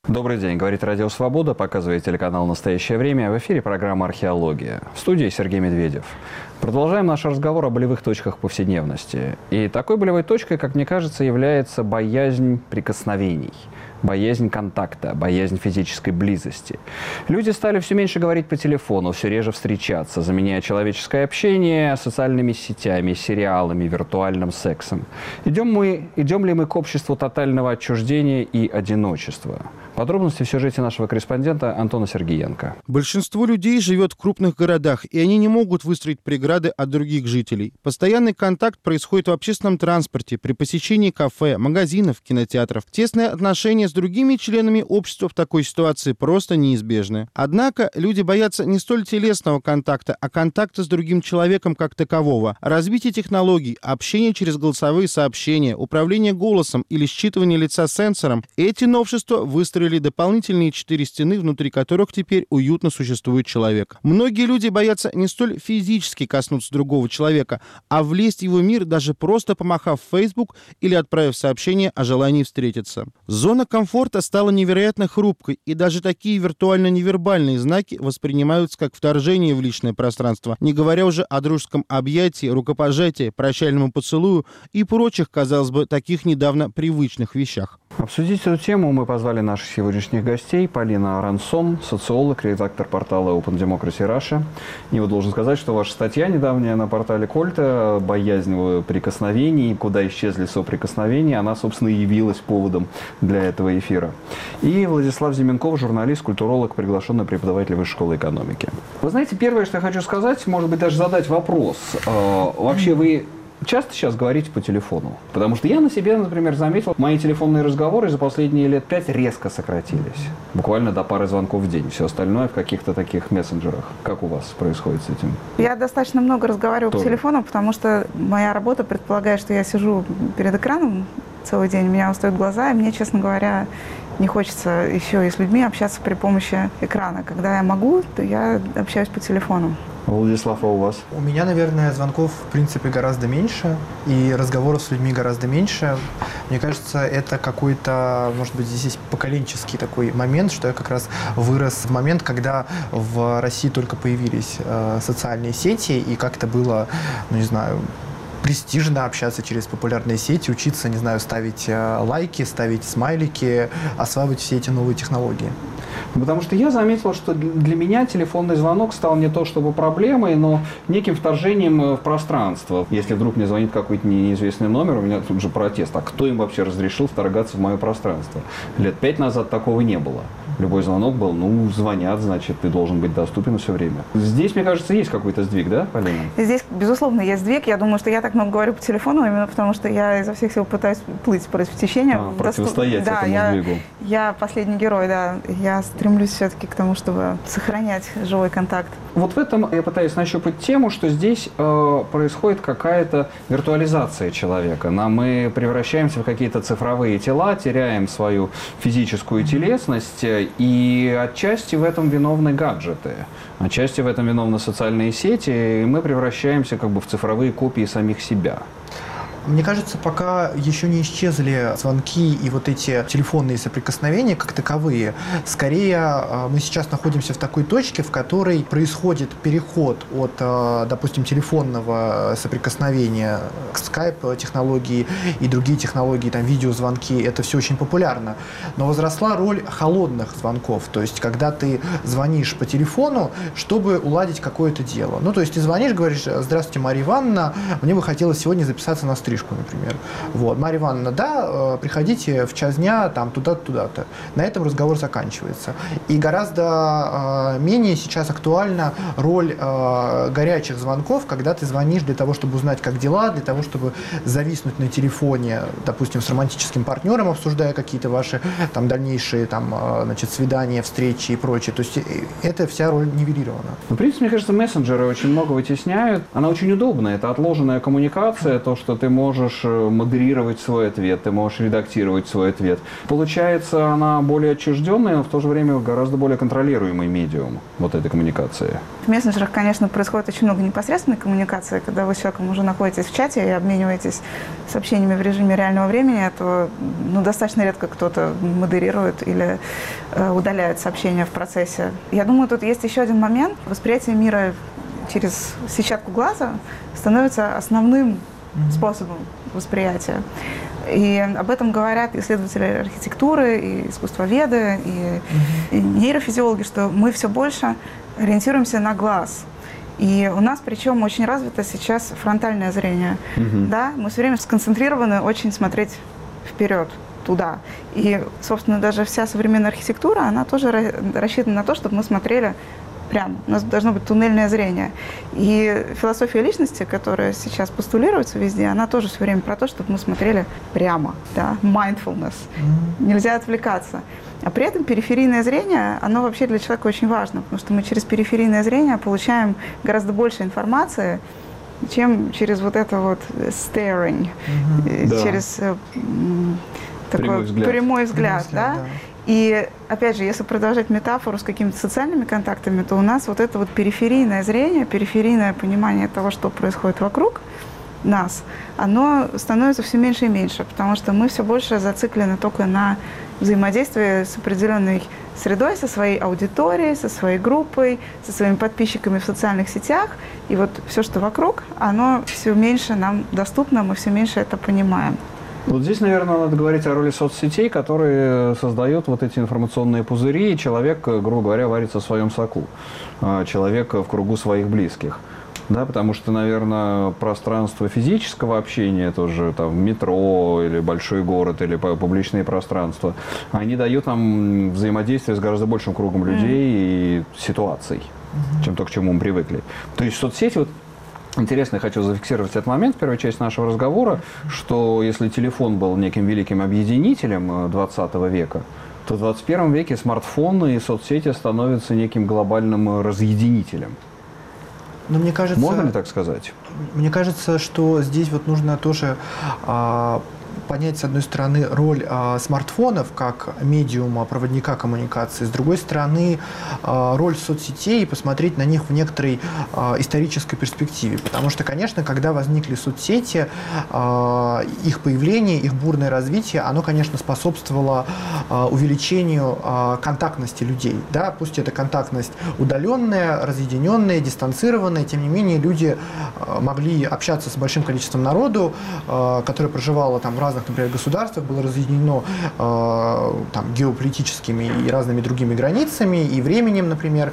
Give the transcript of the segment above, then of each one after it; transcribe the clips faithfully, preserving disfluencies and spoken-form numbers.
Добрый день, говорит Радио Свобода, показывает телеканал «Настоящее время». В эфире программа «Археология». В студии Сергей Медведев. Продолжаем наш разговор о болевых точках повседневности. И такой болевой точкой, как мне кажется, является боязнь прикосновений. Боязнь контакта, боязнь физической близости. Люди стали все меньше говорить по телефону, все реже встречаться, заменяя человеческое общение социальными сетями, сериалами, виртуальным сексом. Идем, мы, идем ли мы к обществу тотального отчуждения и одиночества? Подробности в сюжете нашего корреспондента Антона Сергеенко. Большинство людей живет в крупных городах, и они не могут выстроить преграды от других жителей. Постоянный контакт происходит в общественном транспорте, при посещении кафе, магазинов, кинотеатров. Тесные отношения с другими членами общества в такой ситуации просто неизбежны. Однако люди боятся не столь телесного контакта, а контакта с другим человеком как такового. Развитие технологий, общение через голосовые сообщения, управление голосом или считывание лица сенсором – эти новшества выстроили дополнительные четыре стены, внутри которых теперь уютно существует человек. Многие люди боятся не столь физически коснуться другого человека, а влезть в его мир, даже просто помахав в Facebook или отправив сообщение о желании встретиться. Зона комфорта стала невероятно хрупкой, и даже такие виртуально-невербальные знаки воспринимаются как вторжение в личное пространство, не говоря уже о дружеском объятии, рукопожатии, прощальному поцелую и прочих, казалось бы, таких недавно привычных вещах. Обсудить эту тему мы позвали наших сегодняшних гостей. Полина Рансон, социолог, редактор портала Open Democracy Russia. И вот должен сказать, что ваша статья недавняя на портале Кольта «Боязнь прикосновений. Куда исчезли соприкосновения», она, собственно, и явилась поводом для этого эфира. И Владислав Зименков, журналист, культуролог, приглашенный преподаватель Высшей школы экономики. Вы знаете, первое, что я хочу сказать, может быть, даже задать вопрос. Вообще вы часто сейчас говорите по телефону? Потому что я на себе, например, заметил, мои телефонные разговоры за последние лет пять резко сократились. Буквально до пары звонков в день. Все остальное в каких-то таких мессенджерах. Как у вас происходит с этим? Я достаточно много разговариваю Тоже. по телефону, потому что моя работа предполагает, что я сижу перед экраном целый день, у меня устают глаза, и мне, честно говоря, не хочется еще и с людьми общаться при помощи экрана. Когда я могу, то я общаюсь по телефону. Владислав, а у вас? У меня, наверное, звонков, в принципе, гораздо меньше, и разговоров с людьми гораздо меньше. Мне кажется, это какой-то, может быть, здесь есть поколенческий такой момент, что я как раз вырос в момент, когда в России только появились э, социальные сети, и как-то было, ну, не знаю, престижно общаться через популярные сети, учиться, не знаю, ставить э, лайки, ставить смайлики, осваивать все эти новые технологии. Потому что я заметил, что для меня телефонный звонок стал не то чтобы проблемой, но неким вторжением в пространство. Если вдруг мне звонит какой-то неизвестный номер, у меня тут же протест. А кто им вообще разрешил вторгаться в мое пространство? Лет пять назад такого не было. Любой звонок был, ну, звонят, значит, ты должен быть доступен все время. Здесь, мне кажется, есть какой-то сдвиг, да, Полина? Здесь, безусловно, есть сдвиг. Я думаю, что я так много говорю по телефону, именно потому что я изо всех сил пытаюсь плыть против течения. А, противостоять да, этому я, сдвигу. Я последний герой, да. Я стремлюсь все-таки к тому, чтобы сохранять живой контакт. Вот в этом я пытаюсь нащупать тему, что здесь э, происходит какая-то виртуализация человека. Нам мы превращаемся в какие-то цифровые тела, теряем свою физическую телесность, и отчасти в этом виновны гаджеты, отчасти в этом виновны социальные сети, и мы превращаемся как бы в цифровые копии самих себя. Мне кажется, пока еще не исчезли звонки и вот эти телефонные соприкосновения как таковые, скорее мы сейчас находимся в такой точке, в которой происходит переход от, допустим, телефонного соприкосновения к скайп-технологии и другие технологии, там, видеозвонки, это все очень популярно. Но возросла роль холодных звонков, то есть когда ты звонишь по телефону, чтобы уладить какое-то дело. Ну, то есть ты звонишь, говоришь: «Здравствуйте, Мария Ивановна, мне бы хотелось сегодня записаться на стрижку», например. Вот. Марья Ивановна, да, приходите в час дня, там, туда-то, туда-то. На этом разговор заканчивается. И гораздо э, менее сейчас актуальна роль э, горячих звонков, когда ты звонишь для того, чтобы узнать, как дела, для того, чтобы зависнуть на телефоне, допустим, с романтическим партнером, обсуждая какие-то ваши там дальнейшие там, э, значит, свидания, встречи и прочее. То есть эта вся роль нивелирована. В принципе, мне кажется, мессенджеры очень много вытесняют. Она очень удобная. Это отложенная коммуникация, то, что ты можешь можешь модерировать свой ответ, ты можешь редактировать свой ответ. Получается, она более отчужденная, но в то же время гораздо более контролируемый медиум вот этой коммуникации. В мессенджерах, конечно, происходит очень много непосредственной коммуникации. Когда вы с человеком уже находитесь в чате и обмениваетесь сообщениями в режиме реального времени, то ну, достаточно редко кто-то модерирует или э, удаляет сообщения в процессе. Я думаю, тут есть еще один момент. Восприятие мира через сетчатку глаза становится основным mm-hmm. способом восприятия. И об этом говорят исследователи архитектуры, и искусствоведы, и, mm-hmm. и нейрофизиологи, что мы все больше ориентируемся на глаз. И у нас, причем, очень развито сейчас фронтальное зрение. Mm-hmm. Да? Мы все время сконцентрированы очень смотреть вперед, туда. И, собственно, даже вся современная архитектура, она тоже рассчитана на то, чтобы мы смотрели прямо. У нас должно быть туннельное зрение. И философия личности, которая сейчас постулируется везде, она тоже все время про то, чтобы мы смотрели прямо. Да? Mindfulness. Mm-hmm. Нельзя отвлекаться. А при этом периферийное зрение, оно вообще для человека очень важно, потому что мы через периферийное зрение получаем гораздо больше информации, чем через вот это вот staring, mm-hmm. через да. такой прямой взгляд. Прямой взгляд, Прямой взгляд да? да. И, опять же, если продолжать метафору с какими-то социальными контактами, то у нас вот это вот периферийное зрение, периферийное понимание того, что происходит вокруг нас, оно становится все меньше и меньше, потому что мы все больше зациклены только на взаимодействии с определенной средой, со своей аудиторией, со своей группой, со своими подписчиками в социальных сетях. И вот все, что вокруг, оно все меньше нам доступно, мы все меньше это понимаем. Вот здесь, наверное, надо говорить о роли соцсетей, которые создают вот эти информационные пузыри, и человек, грубо говоря, варится в своем соку. Человек в кругу своих близких. Да, потому что, наверное, пространство физического общения, тоже там метро или большой город, или публичные пространства, они дают нам взаимодействие с гораздо большим кругом людей и ситуаций, mm-hmm. чем то, к чему мы привыкли. То есть соцсети, вот интересно, я хочу зафиксировать этот момент в первой части нашего разговора, что если телефон был неким великим объединителем двадцатого века, то в двадцать первом веке смартфоны и соцсети становятся неким глобальным разъединителем. Но мне кажется, можно ли так сказать? Мне кажется, что здесь вот нужно тоже а, понять, с одной стороны, роль а, смартфонов как медиума, проводника коммуникации, с другой стороны, а, роль соцсетей и посмотреть на них в некоторой а, исторической перспективе. Потому что, конечно, когда возникли соцсети, а, их появление, их бурное развитие, оно, конечно, способствовало а, увеличению а, контактности людей. Да? Пусть это контактность удаленная, разъединенная, дистанцированная, тем не менее люди а, могли общаться с большим количеством народу, а, которое проживало там в разных, например, государствах, было разъединено э, там, геополитическими и разными другими границами и временем, например,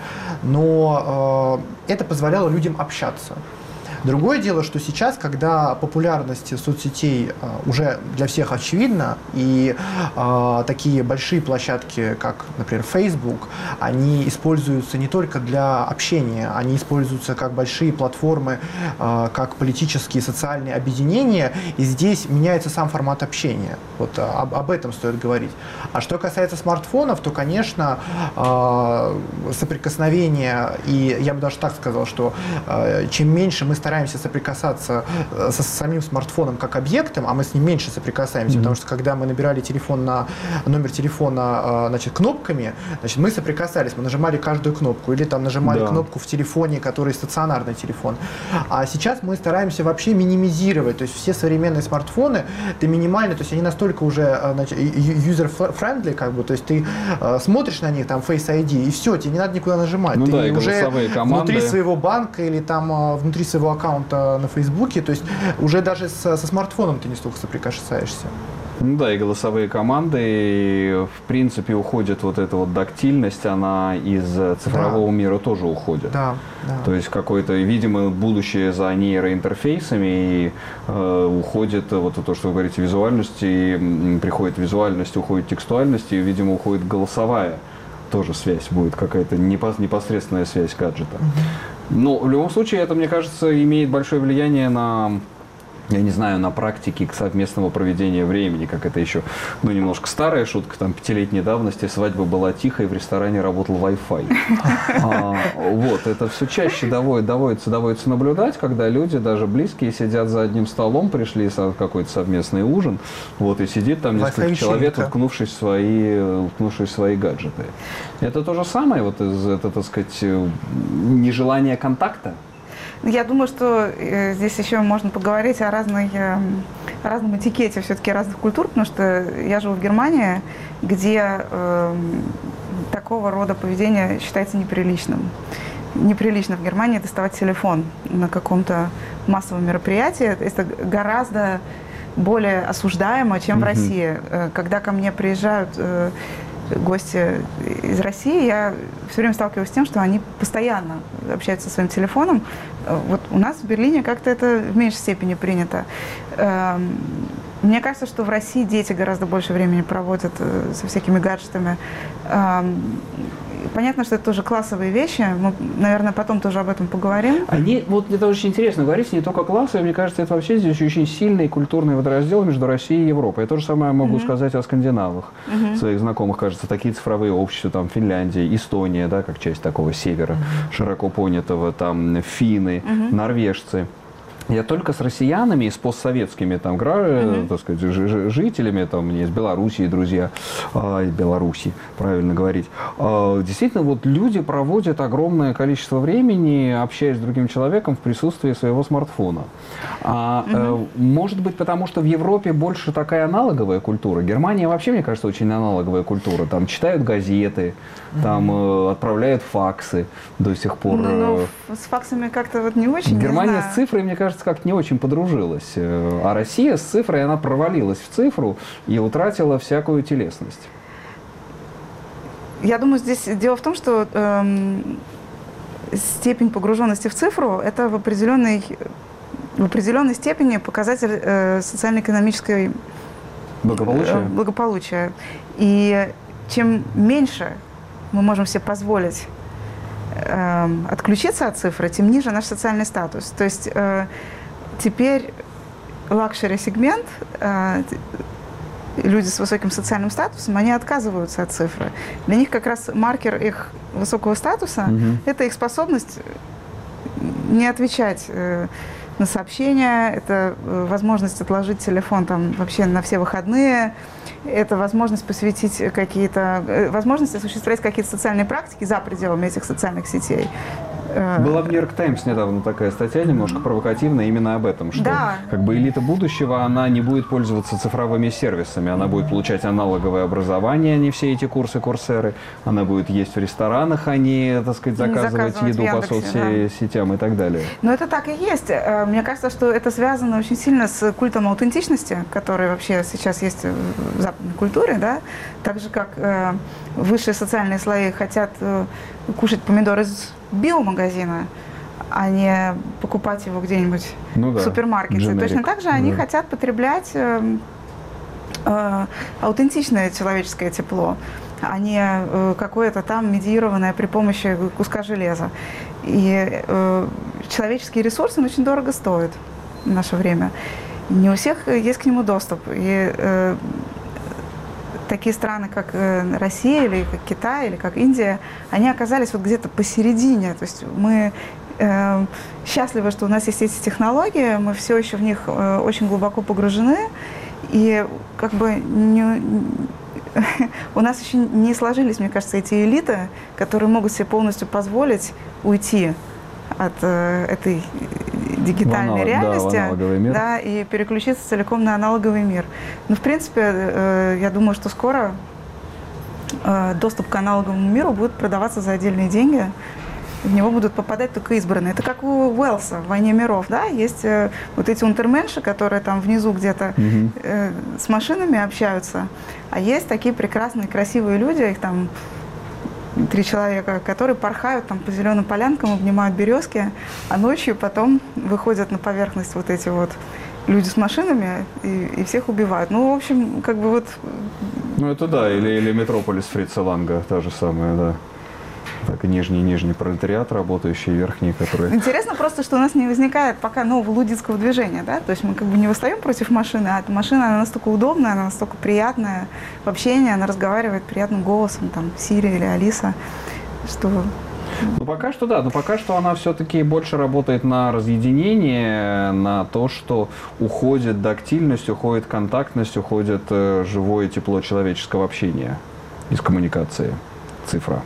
но э, это позволяло людям общаться. Другое дело, что сейчас, когда популярность соцсетей э, уже для всех очевидна, и э, такие большие площадки, как, например, Facebook, они используются не только для общения, они используются как большие платформы, э, как политические и социальные объединения, и здесь меняется сам формат общения. Вот э, об, об этом стоит говорить. А что касается смартфонов, то, конечно, э, соприкосновение, и я бы даже так сказал, что э, чем меньше мы стараемся соприкасаться со самим смартфоном как объектом, а мы с ним меньше соприкасаемся, mm-hmm. потому что когда мы набирали телефон на номер телефона, значит, кнопками, значит, мы соприкасались, мы нажимали каждую кнопку, или там нажимали да. кнопку в телефоне, который стационарный телефон. А сейчас мы стараиимся вообще минимизировать, то есть все современные смартфоны, ты минимально, то есть они настолько уже, значит, user-friendly, как бы, то есть ты э, смотришь на них, там, Face ай ди, и все, тебе не надо никуда нажимать. Ну ты да, уже команды. Внутри своего банка или там э, внутри своего аккаунта на Фейсбуке, то есть уже даже со, со смартфоном ты не столько соприкасаешься. Ну да, и голосовые команды, и в принципе уходит вот эта вот тактильность, она из цифрового да. мира тоже уходит. Да, да. То есть какое-то, видимо, будущее за нейроинтерфейсами, и э, уходит вот то, что вы говорите, визуальность, и приходит визуальность, уходит текстуальность, и, видимо, уходит голосовая тоже связь будет, какая-то непосредственная связь гаджета. Mm-hmm. Но в любом случае это, мне кажется, имеет большое влияние на я не знаю, на практике совместного проведения времени, как это еще, ну, немножко старая шутка, там, пятилетней давности, свадьба была тихой, в ресторане работал Wi-Fi. А, вот, это все чаще доводит, доводится, доводится наблюдать, когда люди, даже близкие, сидят за одним столом, пришли в какой-то совместный ужин, вот, и сидит там несколько человек, уткнувшись в свои, уткнувшись в свои гаджеты. Это то же самое, вот, это, так сказать, нежелание контакта? Я думаю, что э, здесь еще можно поговорить о, разной, э, о разном этикете все-таки разных культур, потому что я живу в Германии, где э, такого рода поведение считается неприличным. Неприлично в Германии доставать телефон на каком-то массовом мероприятии. Это гораздо более осуждаемо, чем mm-hmm. в России. Когда ко мне приезжают э, гости из России, я все время сталкиваюсь с тем, что они постоянно общаются со своим телефоном. Вот у нас в Берлине как-то это в меньшей степени принято. Мне кажется, что в России дети гораздо больше времени проводят со всякими гаджетами. Понятно, что это тоже классовые вещи. Мы, наверное, потом тоже об этом поговорим. Они, вот это очень интересно, говорить не только классовые, мне кажется, это вообще здесь очень сильный культурный водораздел между Россией и Европой. Я то же самое могу mm-hmm. сказать о скандинавах. Mm-hmm. Своих знакомых, кажется, такие цифровые общества, там, Финляндия, Эстония, да, как часть такого севера, mm-hmm. широко понятого, там, финны, mm-hmm. норвежцы. Я только с россиянами и с постсоветскими там, гра... mm-hmm. так сказать, ж- жителями, там, у меня из Белоруссии друзья, а, из Беларуси, правильно говорить. А, действительно, вот люди проводят огромное количество времени, общаясь с другим человеком в присутствии своего смартфона. А, mm-hmm. э, может быть, потому что в Европе больше такая аналоговая культура. Германия вообще, мне кажется, очень аналоговая культура. Там читают газеты, mm-hmm. там э, отправляют факсы до сих пор. Ну, ну, с факсами как-то вот не очень. Германия с цифрой, мне кажется, как-то не очень подружилась. А Россия с цифрой, она провалилась в цифру и утратила всякую телесность. Я думаю, здесь дело в том, что эм, степень погруженности в цифру – это в определенной, в определенной степени показатель э, социально-экономической благополучия. Э, благополучия. И чем меньше мы можем себе позволить э, отключиться от цифры, тем ниже наш социальный статус. То есть э, теперь лакшери-сегмент, э, люди с высоким социальным статусом, они отказываются от цифры. Для них как раз маркер их высокого статуса mm-hmm. – это их способность не отвечать э, на сообщения, это э, возможность отложить телефон там, вообще на все выходные, это возможность посвятить какие-то, э, возможность осуществлять какие-то социальные практики за пределами этих социальных сетей. Была в Нью-Йорк Таймс недавно такая статья, немножко провокативная, именно об этом, что да. как бы элита будущего, она не будет пользоваться цифровыми сервисами, она будет получать аналоговое образование, а не все эти курсы, курсеры, она будет есть в ресторанах, а не, так сказать, заказывать, заказывать еду по соцсетям да. и так далее. Но это так и есть. Мне кажется, что это связано очень сильно с культом аутентичности, который вообще сейчас есть в западной культуре, да, так же, как высшие социальные слои хотят кушать помидоры из биомагазина, а не покупать его где-нибудь ну да, в супермаркете. Generic. Точно так же они да. хотят потреблять э, э, аутентичное человеческое тепло, а не э, какое-то там медиированное при помощи куска железа. И э, человеческие ресурсы очень дорого стоят в наше время. Не у всех есть к нему доступ. И э, такие страны, как Россия, или как Китай, или как Индия, они оказались вот где-то посередине. То есть мы э, счастливы, что у нас есть эти технологии, мы все еще в них э, очень глубоко погружены, и как бы не, у нас еще не сложились, мне кажется, эти элиты, которые могут себе полностью позволить уйти от э, этой дигитальной аналог, реальности да, да, и переключиться целиком на аналоговый мир. Но, в принципе, э, я думаю, что скоро э, доступ к аналоговому миру будет продаваться за отдельные деньги. В него будут попадать только избранные. Это как у Уэллса в «Войне миров». Да? Есть э, вот эти унтерменши, которые там внизу где-то mm-hmm. э, с машинами общаются. А есть такие прекрасные, красивые люди, их там три человека, которые порхают там по зеленым полянкам, обнимают березки, а ночью потом выходят на поверхность вот эти вот люди с машинами и, и всех убивают. Ну, в общем, как бы вот... Ну, это да, или, или «Метрополис» Фрица Ланга, та же самая, да. так и нижний-нижний пролетариат, работающий, верхний, который... Интересно просто, что у нас не возникает пока нового лудицкого движения, да, то есть мы как бы не восстаем против машины, а эта машина, она настолько удобная, она настолько приятная в общении, она разговаривает приятным голосом, там, Сири или Алиса, что... Ну, пока что да, но пока что она все-таки больше работает на разъединение, на то, что уходит тактильность, уходит контактность, уходит э, живое тепло человеческого общения из коммуникации, цифра.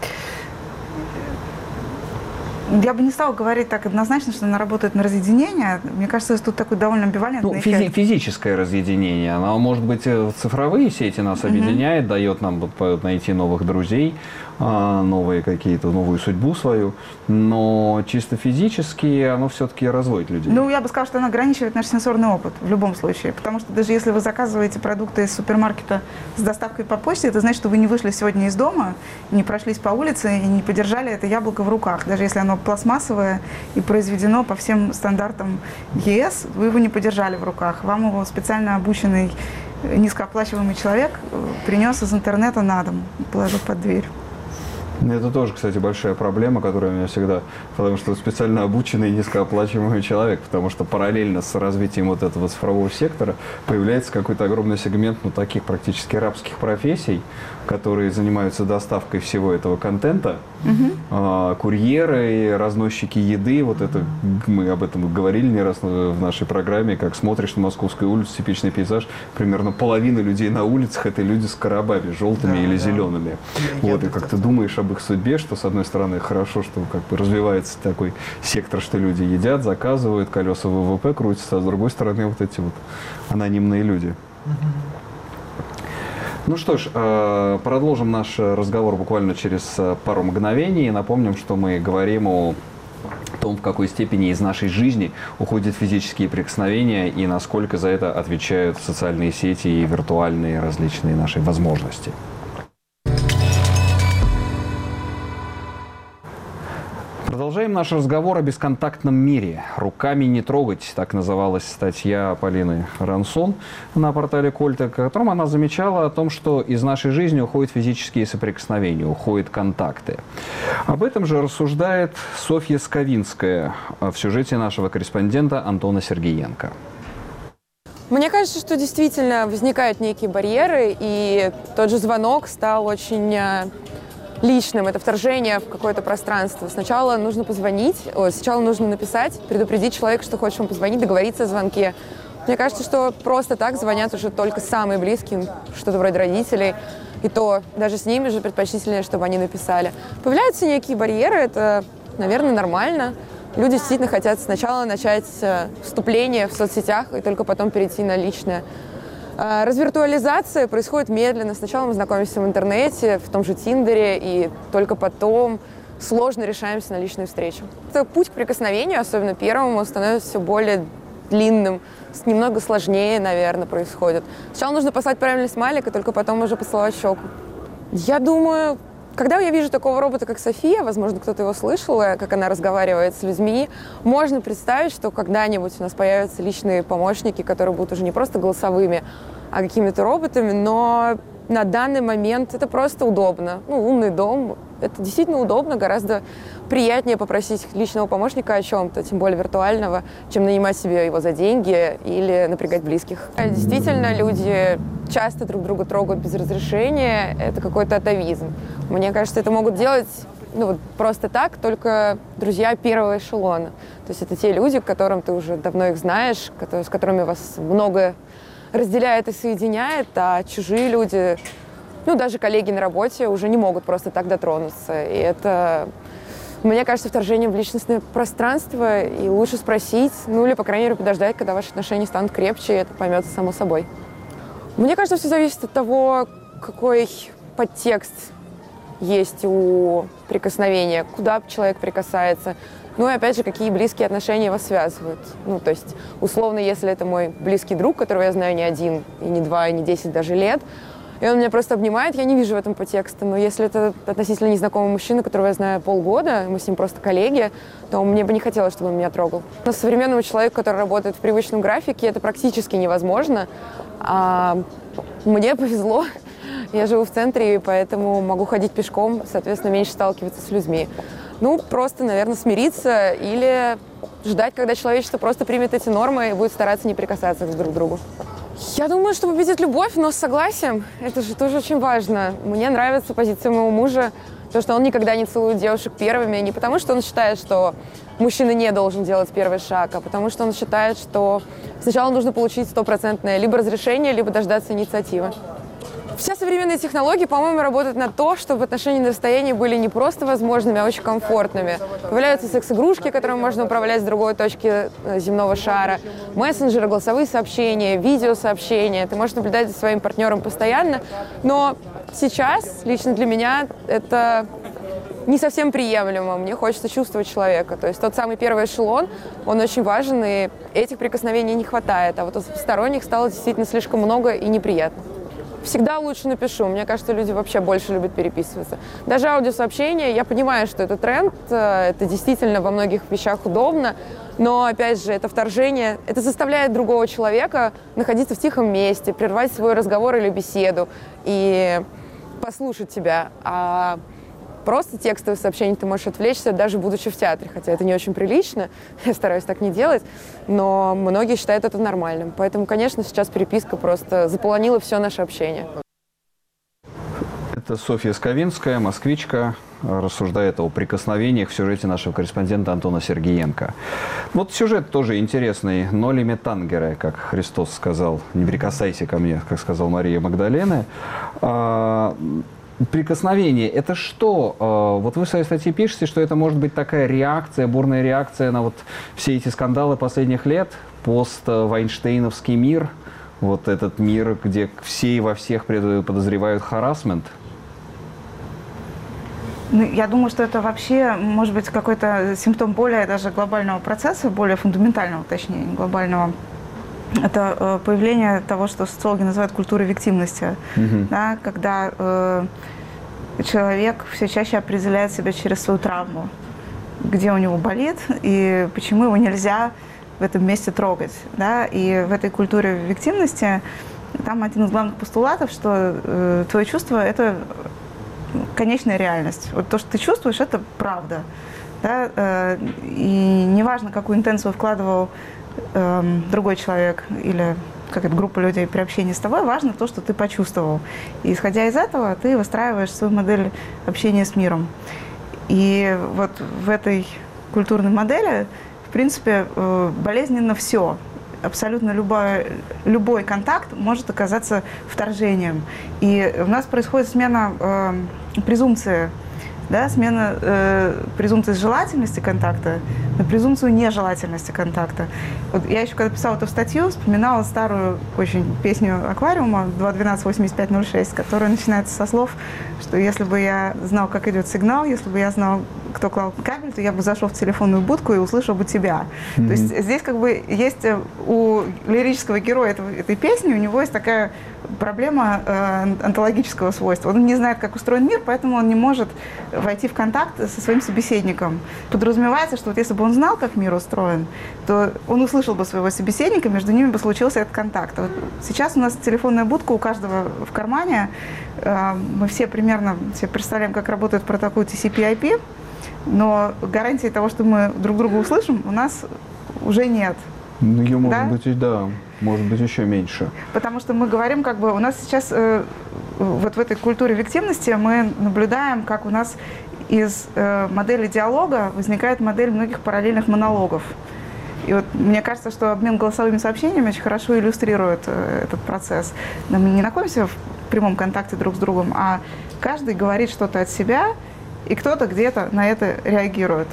Я бы не стала говорить так однозначно, что она работает на разъединение. Мне кажется, тут такой довольно амбивалентный ну, эффект. Физи- физическое разъединение. Оно, может быть, в цифровые сети нас uh-huh. объединяет, дает нам вот, найти новых друзей, новые какие-то, новую судьбу свою, но чисто физически оно все-таки разводит людей. Ну, я бы сказала, что оно ограничивает наш сенсорный опыт в любом случае, потому что даже если вы заказываете продукты из супермаркета с доставкой по почте, это значит, что вы не вышли сегодня из дома, не прошлись по улице и не подержали это яблоко в руках. Даже если оно пластмассовое и произведено по всем стандартам ЕС, вы его не подержали в руках. Вам его специально обученный низкооплачиваемый человек принес из интернета на дом, положил под дверь. Это тоже, кстати, большая проблема, которая у меня всегда, потому что специально обученный низкооплачиваемый человек, потому что параллельно с развитием вот этого цифрового сектора появляется какой-то огромный сегмент, ну, таких практически рабских профессий, которые занимаются доставкой всего этого контента. Угу. А, курьеры, разносчики еды, вот это, мы об этом говорили не раз в нашей программе, как смотришь на Московскую улицу, типичный пейзаж, примерно половина людей на улицах — это люди с коробами, желтыми да, или да. зелеными. Я вот, и как ты думаешь об их судьбе, что, с одной стороны, хорошо, что как бы развивается такой сектор, что люди едят, заказывают, колеса ВВП крутятся, а с другой стороны, вот эти вот анонимные люди. Ну что ж, продолжим наш разговор буквально через пару мгновений. Напомним, что мы говорим о том, в какой степени из нашей жизни уходят физические прикосновения и насколько за это отвечают социальные сети и виртуальные различные наши возможности. Продолжаем наш разговор о бесконтактном мире. «Руками не трогать» — так называлась статья Полины Рансон на портале Кольта, в котором она замечала о том, что из нашей жизни уходят физические соприкосновения, уходят контакты. Об этом же рассуждает Софья Сковинская в сюжете нашего корреспондента Антона Сергеенко. Мне кажется, что действительно возникают некие барьеры, и тот же звонок стал очень личным, это вторжение в какое-то пространство. Сначала нужно позвонить, о, сначала нужно написать, предупредить человека, что хочешь ему позвонить, договориться о звонке. Мне кажется, что просто так звонят уже только самые близкие, что-то вроде родителей, и то даже с ними же предпочтительнее, чтобы они написали. Появляются некие барьеры, это, наверное, нормально. Люди действительно хотят сначала начать вступление в соцсетях и только потом перейти на личное. Развиртуализация происходит медленно. Сначала мы знакомимся в интернете, в том же Тиндере, и только потом сложно решаемся на личную встречу. Это путь к прикосновению, особенно первому, становится все более длинным, немного сложнее, наверное, происходит. Сначала нужно послать правильный смайлик, и только потом уже поцеловать щеку. Я думаю, когда я вижу такого робота, как София, возможно, кто-то его слышал, как она разговаривает с людьми, можно представить, что когда-нибудь у нас появятся личные помощники, которые будут уже не просто голосовыми, а какими-то роботами, но на данный момент это просто удобно. Ну, умный дом, это действительно удобно, гораздо приятнее попросить личного помощника о чем-то, тем более виртуального, чем нанимать себе его за деньги или напрягать близких. Действительно, люди часто друг друга трогают без разрешения, это какой-то атовизм. Мне кажется, это могут делать ну, вот просто так, только друзья первого эшелона. То есть это те люди, которым ты уже давно их знаешь, которые, с которыми вас многое разделяет и соединяет, а чужие люди, ну, даже коллеги на работе уже не могут просто так дотронуться. И это, мне кажется, вторжение в личностное пространство, и лучше спросить, ну, или, по крайней мере, подождать, когда ваши отношения станут крепче, и это поймется само собой. Мне кажется, все зависит от того, какой подтекст есть у прикосновения, куда человек прикасается. Ну и опять же, какие близкие отношения вас связывают. Ну, то есть, условно, если это мой близкий друг, которого я знаю не один, и не два, и не десять даже лет, и он меня просто обнимает, я не вижу в этом подтекста. Но если это относительно незнакомый мужчина, которого я знаю полгода, мы с ним просто коллеги, то мне бы не хотелось, чтобы он меня трогал. Но современному человеку, который работает в привычном графике, это практически невозможно. А мне повезло. Я живу в центре, и поэтому могу ходить пешком, соответственно, меньше сталкиваться с людьми. Ну, просто, наверное, смириться или ждать, когда человечество просто примет эти нормы и будет стараться не прикасаться друг к другу. Я думаю, что победит любовь, но с согласием. Это же тоже очень важно. Мне нравится позиция моего мужа, то, что он никогда не целует девушек первыми, не потому что он считает, что мужчина не должен делать первый шаг, а потому что он считает, что сначала нужно получить стопроцентное либо разрешение, либо дождаться инициативы. Все современные технологии, по-моему, работают на то, чтобы отношения на расстоянии были не просто возможными, а очень комфортными. Появляются секс-игрушки, которыми можно управлять с другой точки земного шара, мессенджеры, голосовые сообщения, видеосообщения. Ты можешь наблюдать за своим партнером постоянно, но сейчас, лично для меня, это не совсем приемлемо. Мне хочется чувствовать человека. То есть тот самый первый эшелон, он очень важен, и этих прикосновений не хватает. А вот сторонних стало действительно слишком много и неприятно. Всегда лучше напишу. Мне кажется, люди вообще больше любят переписываться. Даже аудиосообщения, я понимаю, что это тренд, это действительно во многих вещах удобно, но, опять же, это вторжение, это заставляет другого человека находиться в тихом месте, прервать свой разговор или беседу и послушать тебя. А просто текстовые сообщения ты можешь отвлечься, даже будучи в театре, хотя это не очень прилично, я стараюсь так не делать, но многие считают это нормальным. Поэтому, конечно, сейчас переписка просто заполонила все наше общение. Это Софья Сковинская, москвичка, рассуждает о прикосновениях в сюжете нашего корреспондента Антона Сергеенко. Вот сюжет тоже интересный. «Ноли ме тангере», как Христос сказал, «не прикасайся ко мне», как сказал Мария Магдалена. Прикосновение – это что? Вот вы в своей статье пишете, что это может быть такая реакция, бурная реакция на вот все эти скандалы последних лет, пост-вайнштейновский мир, вот этот мир, где все и во всех подозревают харассмент. Ну, я думаю, что это вообще может быть какой-то симптом более даже глобального процесса, более фундаментального, точнее, не глобального. Это э, появление того, что социологи называют культурой виктимности, mm-hmm. да, когда э, человек все чаще определяет себя через свою травму, где у него болит и почему его нельзя в этом месте трогать. Да? И в этой культуре виктимности там один из главных постулатов, что э, твое чувство – это конечная реальность. Вот то, что ты чувствуешь, это правда. Да? Э, и неважно, какую интенцию вкладывал другой человек или какая-то группа людей при общении с тобой, важно то, что ты почувствовал. И исходя из этого, ты выстраиваешь свою модель общения с миром. И вот в этой культурной модели, в принципе, болезненно все. Абсолютно любой, любой контакт может оказаться вторжением. И у нас происходит смена э, презумпции. Да, смена э, презумпции желательности контакта на презумпцию нежелательности контакта. Вот я еще когда писала эту статью, вспоминала старую очень песню «Аквариума» два двенадцать восемьдесят пять ноль шесть, которая начинается со слов, что если бы я знал, как идет сигнал, если бы я знал, кто клал кабель, то я бы зашел в телефонную будку и услышал бы тебя. Mm-hmm. То есть здесь как бы есть у лирического героя этого, этой песни, у него есть такая проблема э, онтологического свойства. Он не знает, как устроен мир, поэтому он не может войти в контакт со своим собеседником. Подразумевается, что вот если бы он знал, как мир устроен, то он услышал бы своего собеседника, между ними бы случился этот контакт. Вот сейчас у нас телефонная будка у каждого в кармане. Э, мы все примерно все представляем, как работает протокол ти си пи ай пи, но гарантии того, что мы друг друга услышим, у нас уже нет. Ну, ее может да? быть, да, может быть еще меньше. Потому что мы говорим, как бы, у нас сейчас э, вот в этой культуре виктимности мы наблюдаем, как у нас из э, модели диалога возникает модель многих параллельных монологов. И вот мне кажется, что обмен голосовыми сообщениями очень хорошо иллюстрирует э, этот процесс. Мы не находимся в прямом контакте друг с другом, а каждый говорит что-то от себя, и кто-то где-то на это реагирует.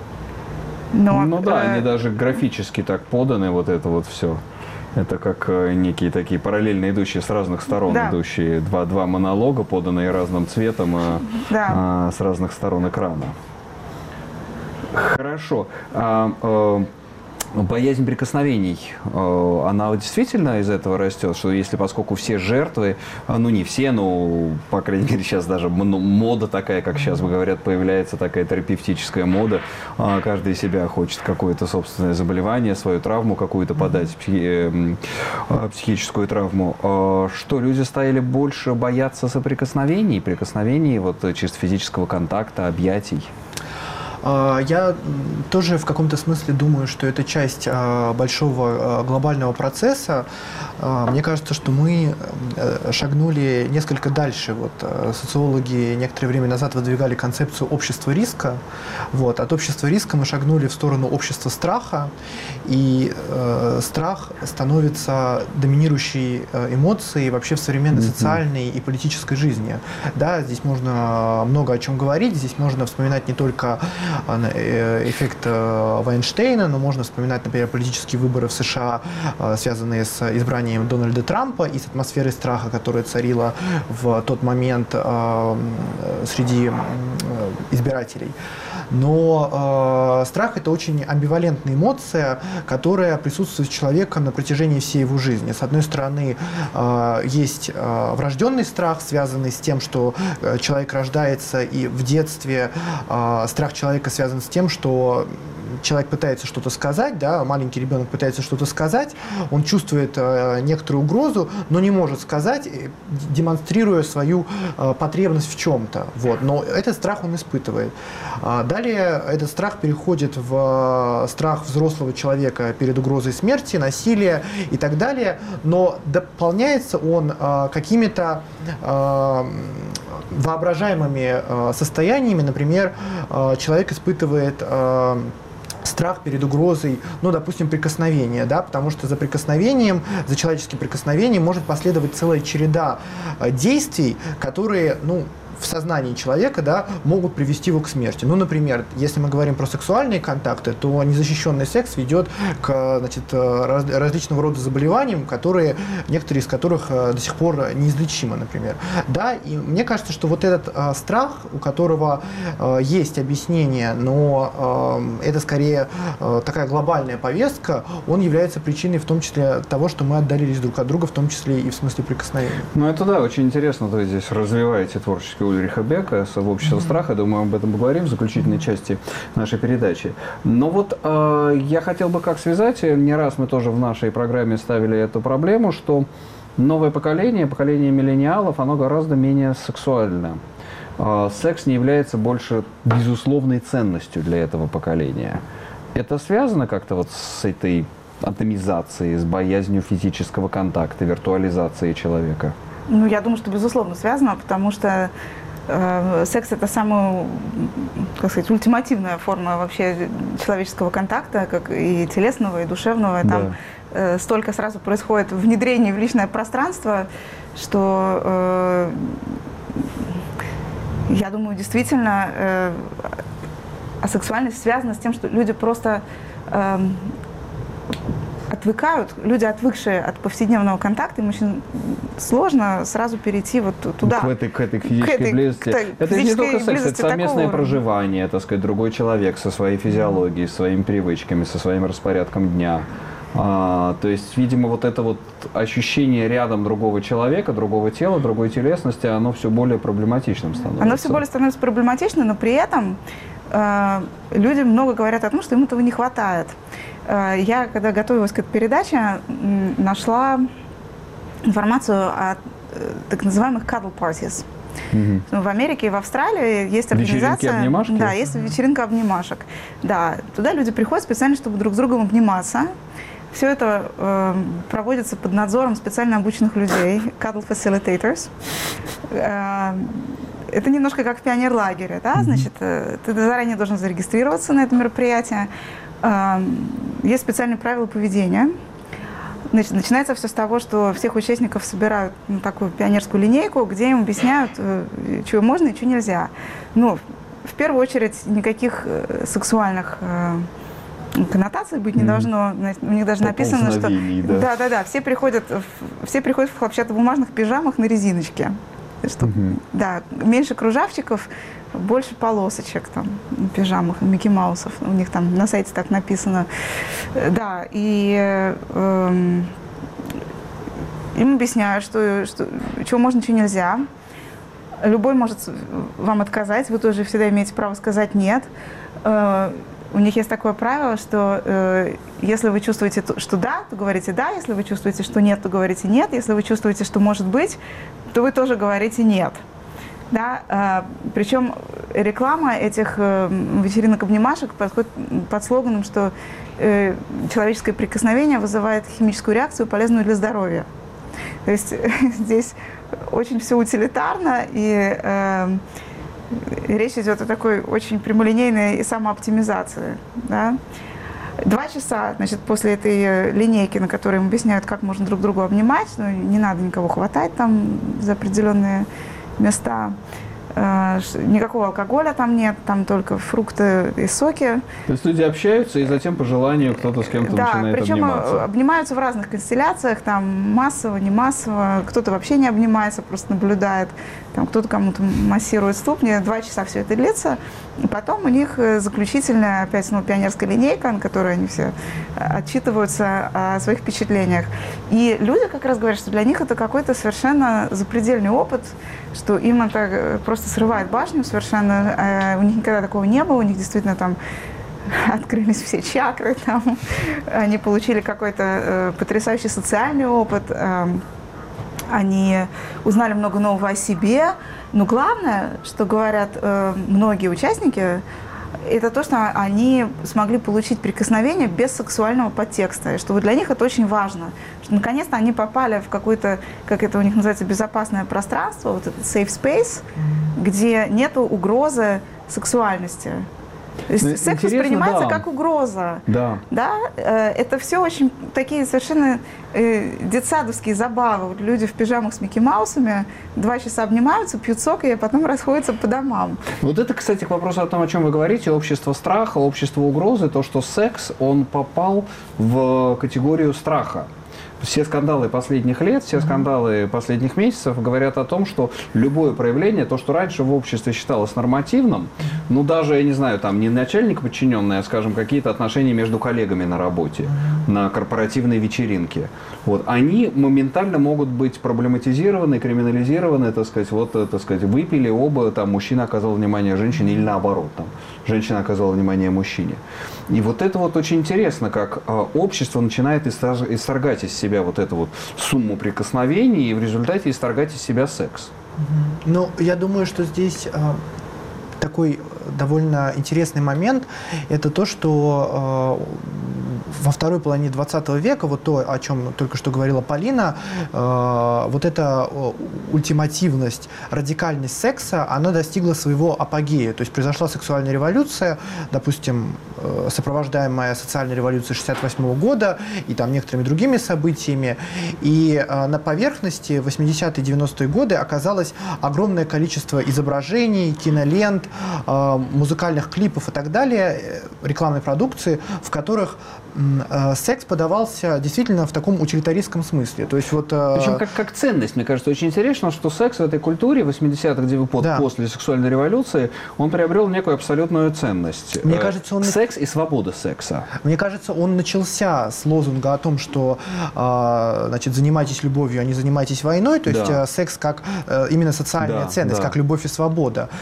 Но, ну да, э... они даже графически так поданы, вот это вот все. Это как э, некие такие параллельно идущие с разных сторон, да. идущие два, два монолога, поданные разным цветом, э, да. э, с разных сторон экрана. Хорошо. А, э, Боязнь прикосновений, она действительно из этого растет, что если, поскольку все жертвы, ну не все, но, по крайней мере, сейчас даже мода такая, как сейчас говорят, появляется такая терапевтическая мода, каждый из себя хочет какое-то собственное заболевание, свою травму какую-то подать, психи, психическую травму, что люди стали больше бояться соприкосновений, прикосновений, вот чисто физического контакта, объятий? Я тоже в каком-то смысле думаю, что это часть большого глобального процесса. Мне кажется, что мы шагнули несколько дальше. Вот, социологи некоторое время назад выдвигали концепцию общества риска. Вот, от общества риска мы шагнули в сторону общества страха. И э, страх становится доминирующей эмоцией вообще в современной mm-hmm. социальной и политической жизни. Да, здесь можно много о чем говорить. Здесь можно вспоминать не только эффект Вайнштейна, но можно вспоминать, например, политические выборы в США, связанные с избранием Дональда Трампа и с атмосферой страха, которая царила в тот момент среди избирателей. Но э, страх – это очень амбивалентная эмоция, которая присутствует у человека на протяжении всей его жизни. С одной стороны, э, есть э, врожденный страх, связанный с тем, что э, человек рождается, и в детстве э, страх человека связан с тем, что человек пытается что-то сказать, да, маленький ребенок пытается что-то сказать, он чувствует э, некоторую угрозу, но не может сказать, демонстрируя свою э, потребность в чем-то. Вот. Но этот страх он испытывает. А далее этот страх переходит в э, страх взрослого человека перед угрозой смерти, насилия и так далее, но дополняется он э, какими-то э, воображаемыми э, состояниями. Например, э, человек испытывает э, страх перед угрозой, ну, допустим, прикосновения, да, потому что за прикосновением, за человеческим прикосновением может последовать целая череда действий, которые, ну, в сознании человека, да, могут привести его к смерти. Ну, например, если мы говорим про сексуальные контакты, то незащищенный секс ведет к, значит, раз, различного рода заболеваниям, которые, некоторые из которых до сих пор неизлечимы, например. Да, и мне кажется, что вот этот э, страх, у которого э, есть объяснение, но э, это скорее э, такая глобальная повестка, он является причиной в том числе того, что мы отдалились друг от друга, в том числе и в смысле прикосновения. Ну, это да, очень интересно, вы здесь развиваете творческий Ульриха Бека с «Общества mm-hmm. страха». Думаю, об этом поговорим в заключительной части нашей передачи. Но вот э, я хотел бы как связать, не раз мы тоже в нашей программе ставили эту проблему, что новое поколение, поколение миллениалов, оно гораздо менее сексуально. Э, секс не является больше безусловной ценностью для этого поколения. Это связано как-то вот с этой атомизацией, с боязнью физического контакта, виртуализацией человека? Ну, я думаю, что безусловно связано, потому что э, секс – это самая, как сказать, ультимативная форма вообще человеческого контакта, как и телесного, и душевного. Да. Там э, столько сразу происходит внедрение в личное пространство, что, э, я думаю, действительно э, асексуальность связана с тем, что люди просто э, отвыкают, люди, отвыкшие от повседневного контакта, им очень сложно сразу перейти вот туда. К этой, к этой физической к этой, близости. К это не только секс, это совместное проживание, так сказать, другой человек со своей физиологией, со своими привычками, со своим распорядком дня. А, то есть, видимо, вот это вот ощущение рядом другого человека, другого тела, другой телесности, оно все более проблематичным становится. Оно все более становится проблематичным, но при этом э, люди много говорят о том, что им этого не хватает. Э, я, когда готовилась к этой передаче, нашла информацию о э, так называемых cuddle parties. Угу. В Америке и в Австралии есть организация, вечеринки-обнимашки? Да, есть вечеринка обнимашек. Да, туда люди приходят специально, чтобы друг с другом обниматься. Все это э, проводится под надзором специально обученных людей, cuddle facilitators. Э, это немножко как в пионерлагере, да, значит, э, ты заранее должен зарегистрироваться на это мероприятие. Э, есть специальные правила поведения. Значит, начинается все с того, что всех участников собирают на такую пионерскую линейку, где им объясняют, э, что можно и что нельзя. Ну, в первую очередь, никаких э, сексуальных э, коннотаций быть не должно. У них даже написано, что да. да, да, да, все приходят, в, все приходят в хлопчатобумажных пижамах на резиночке. Что, угу. Да, меньше кружавчиков, больше полосочек там на пижамах, Микки Маусов. У них там на сайте так написано. Да, и э, им объясняют, что, что чего можно, чего нельзя. Любой может вам отказать, вы тоже всегда имеете право сказать «нет». Э, у них есть такое правило, что э, если вы чувствуете, что да, то говорите «да», если вы чувствуете, что «нет», то говорите «нет», если вы чувствуете, что «может быть», то вы тоже говорите «нет». Да? Э, причем реклама этих э, вечеринок-обнимашек подходит под слоганом, что э, человеческое прикосновение вызывает химическую реакцию, полезную для здоровья. То есть здесь очень все утилитарно, и э, речь идет о такой очень прямолинейной и самооптимизации. Да? Два часа, значит, после этой линейки, на которой им объясняют, как можно друг другу обнимать, ну, не надо никого хватать там за определенные места. Никакого алкоголя там нет, там только фрукты и соки. То есть люди общаются, и затем по желанию кто-то с кем-то да, начинает причем обниматься. Обнимаются в разных констелляциях, там массово, не массово, кто-то вообще не обнимается, просто наблюдает, там кто-то кому-то массирует ступни, два часа все это длится, и потом у них заключительная, опять, ну, пионерская линейка, на которой они все отчитываются о своих впечатлениях. И люди как раз говорят, что для них это какой-то совершенно запредельный опыт, что им это просто срывает башню совершенно. У них никогда такого не было, у них действительно там открылись все чакры, там, они получили какой-то потрясающий социальный опыт, они узнали много нового о себе. Но главное, что говорят многие участники, это то, что они смогли получить прикосновение без сексуального подтекста, и что для них это очень важно, что наконец-то они попали в какое-то, как это у них называется, безопасное пространство, вот этот safe space, где нет угрозы сексуальности. То есть ну, секс воспринимается да. как угроза. Да. Да? Это все очень такие совершенно э, детсадовские забавы. Вот люди в пижамах с Микки Маусами два часа обнимаются, пьют сок и потом расходятся по домам. Вот это, кстати, к вопросу о том, о чем вы говорите, общество страха, общество угрозы, то, что секс, он попал в категорию страха. Все скандалы последних лет, все скандалы последних месяцев говорят о том, что любое проявление, то, что раньше в обществе считалось нормативным, ну даже, я не знаю, там не начальник подчиненный, а, скажем, какие-то отношения между коллегами на работе, на корпоративной вечеринке, вот, они моментально могут быть проблематизированы, криминализированы, так сказать, вот, так сказать, выпили оба, там, мужчина оказал внимание женщине или наоборот, там, женщина оказала внимание мужчине. И вот это вот очень интересно, как э, общество начинает исторгать из себя вот эту вот сумму прикосновений и в результате исторгать из себя секс. Ну, я думаю, что здесь э, такой довольно интересный момент, это то, что э, во второй половине двадцатого века, вот то, о чем только что говорила Полина, э, вот эта ультимативность, радикальность секса, она достигла своего апогея. То есть произошла сексуальная революция, допустим, э, сопровождаемая социальной революцией шестьдесят восьмого года и там некоторыми другими событиями. И э, на поверхности в восьмидесятые девяностые годы оказалось огромное количество изображений, кинолент, э, музыкальных клипов и так далее, рекламной продукции, в которых э, секс подавался действительно в таком утилитаристском смысле. То есть вот, э... Причем как, как ценность, мне кажется, очень интересно, что секс в этой культуре восьмидесятых, где да. после сексуальной революции, он приобрел некую абсолютную ценность. Мне кажется, он... Секс и свобода секса. Мне кажется, он начался с лозунга о том, что э, значит, занимайтесь любовью, а не занимайтесь войной. То есть да. э, секс как э, именно социальная да, ценность, да. как любовь и свобода.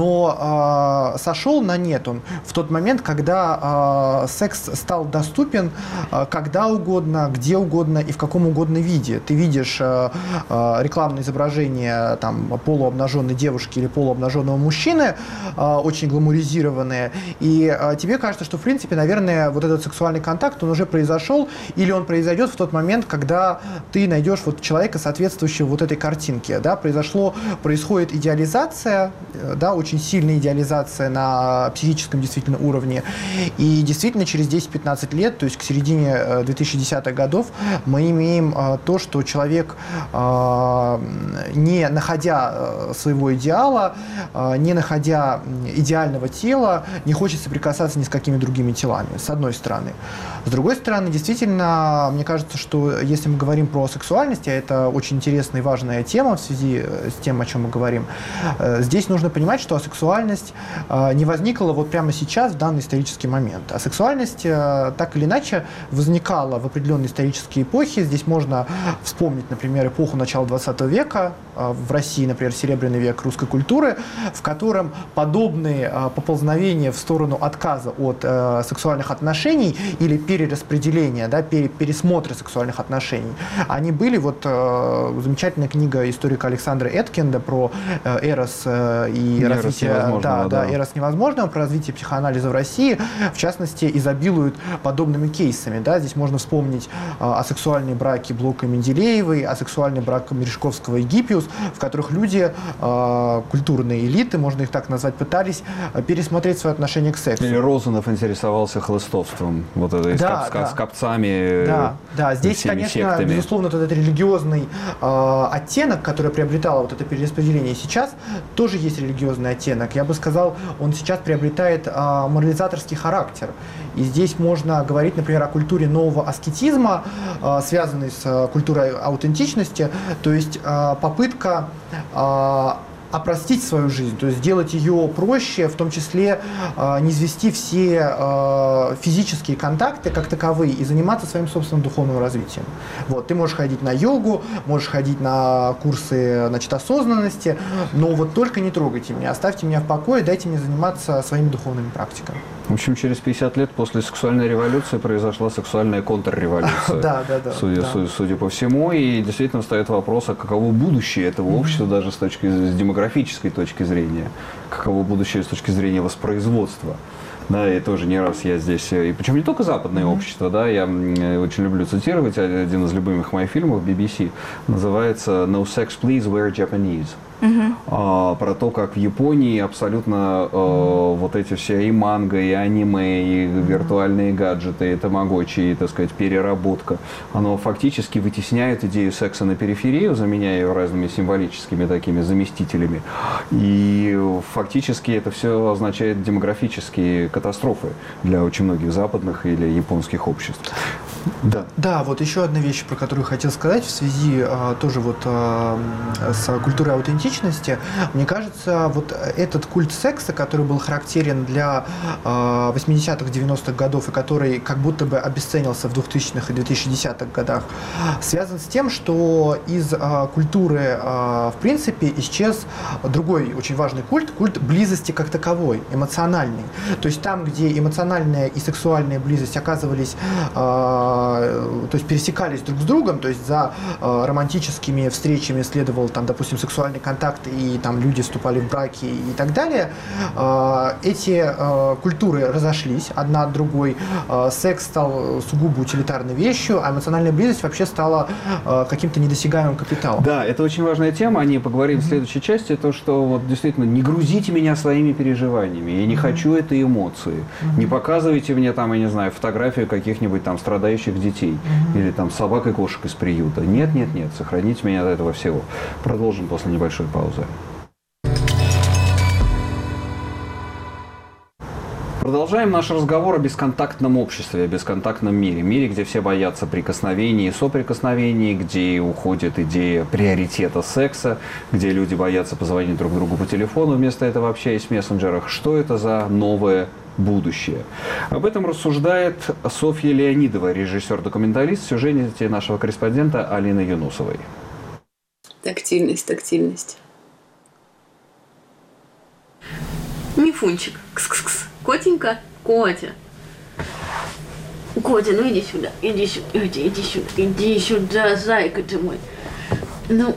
Но э, сошел на нет он в тот момент, когда э, секс стал доступен э, когда угодно, где угодно и в каком угодно виде. Ты видишь э, э, рекламное изображение там, полуобнаженной девушки или полуобнаженного мужчины, э, очень гламуризированные, и э, тебе кажется, что в принципе, наверное, вот этот сексуальный контакт, он уже произошел, или он произойдет в тот момент, когда ты найдешь вот человека, соответствующего вот этой картинке. Да? Произошло, происходит идеализация, да, очень сильная идеализация стабилизация на психическом действительно уровне. И действительно через десять-пятнадцать лет, то есть к середине две тысячи десятых годов, мы имеем то, что человек, не находя своего идеала, не находя идеального тела, не хочет соприкасаться ни с какими другими телами, с одной стороны. С другой стороны, действительно, мне кажется, что если мы говорим про сексуальность, а это очень интересная и важная тема в связи с тем, о чем мы говорим, здесь нужно понимать, что сексуальность не возникла вот прямо сейчас, в данный исторический момент. А сексуальность так или иначе возникала в определенные исторические эпохи. Здесь можно вспомнить, например, эпоху начала двадцатого века, в России, например, Серебряный век русской культуры, в котором подобные поползновения в сторону отказа от сексуальных отношений или перераспределения, да, пересмотра сексуальных отношений, они были, вот замечательная книга историка Александра Эткинда про эрос и Эрос развитие, да, да, да. эрос невозможного, про развитие психоанализа в России, в частности, изобилуют подобными кейсами. Да. Здесь можно вспомнить асексуальные браки Блока и Менделеевой, асексуальный брак Мережковского и Гиппиус, в которых люди, культурные элиты, можно их так назвать, пытались пересмотреть свое отношение к сексу. Или Розанов интересовался хлыстовством, вот это, да, с, да. с копцами. Да, да. Здесь, конечно, сектами. Безусловно, этот религиозный э, оттенок, который приобретало вот это перераспределение сейчас, тоже есть религиозный оттенок. Я бы сказал, он сейчас приобретает э, морализаторский характер. И здесь можно говорить, например, о культуре нового аскетизма, э, связанной с э, культурой аутентичности, то есть э, попытка э, опростить свою жизнь, то есть сделать ее проще, в том числе э, не извести все э, физические контакты как таковые и заниматься своим собственным духовным развитием. Вот, ты можешь ходить на йогу, можешь ходить на курсы, значит, осознанности, но вот только не трогайте меня, оставьте меня в покое, дайте мне заниматься своими духовными практиками. В общем, через пятьдесят лет после сексуальной революции произошла сексуальная контрреволюция. Да, да, да. Судя по всему, и действительно встает вопрос, а каково будущее этого общества даже с точки с демографической точки зрения, каково будущее с точки зрения воспроизводства. Да, и тоже не раз я здесь, и причем не только западное mm-hmm. общество, да, я очень люблю цитировать, один из любимых моих фильмов би би си называется «No sex please, we're Japanese». Uh-huh. А, про то, как в Японии абсолютно а, вот эти все и манго, и аниме, и uh-huh. виртуальные гаджеты, и тамагочи, и, так сказать, переработка, оно фактически вытесняет идею секса на периферию, заменяя ее разными символическими такими заместителями. И фактически это все означает демографические катастрофы для очень многих западных или японских обществ. Да. Да, вот еще одна вещь, про которую хотел сказать в связи а, тоже вот а, с культурой аутентичности. Мне кажется, вот этот культ секса, который был характерен для а, восьмидесятых, девяностых годов и который как будто бы обесценился в двухтысячных и двухтысячных годах, связан с тем, что из а, культуры а, в принципе исчез другой очень важный культ, культ близости как таковой, эмоциональный. То есть там, где эмоциональная и сексуальная близость оказывались а, то есть пересекались друг с другом, то есть за э, романтическими встречами следовал, там, допустим, сексуальный контакт, и там люди вступали в браки и так далее. Э, эти э, культуры разошлись одна от другой, э, секс стал сугубо утилитарной вещью, а эмоциональная близость вообще стала э, каким-то недосягаемым капиталом. Да, это очень важная тема, о ней поговорим mm-hmm. в следующей части, то, что вот действительно не грузите меня своими переживаниями, я не mm-hmm. хочу этой эмоции, mm-hmm. не показывайте мне там, я не знаю, фотографию каких-нибудь там страдающих детей, mm-hmm. или там собак и кошек из приюта. Нет, нет, нет, сохраните меня от этого всего. Продолжим после небольшой паузы. Продолжаем наш разговор о бесконтактном обществе, о бесконтактном мире. Мире, где все боятся прикосновений и соприкосновений, где уходит идея приоритета секса, где люди боятся позвонить друг другу по телефону, вместо этого общаясь в мессенджерах. Что это за новое будущее? Об этом рассуждает Софья Леонидова, режиссер-документалист, в сюжете нашего корреспондента Алины Юнусовой. Тактильность, тактильность. Мифунчик. Кс-кс-кс. Котенька, Котя. Котя, ну иди сюда, иди сюда, иди, иди сюда, иди сюда, зайка ты мой. Ну,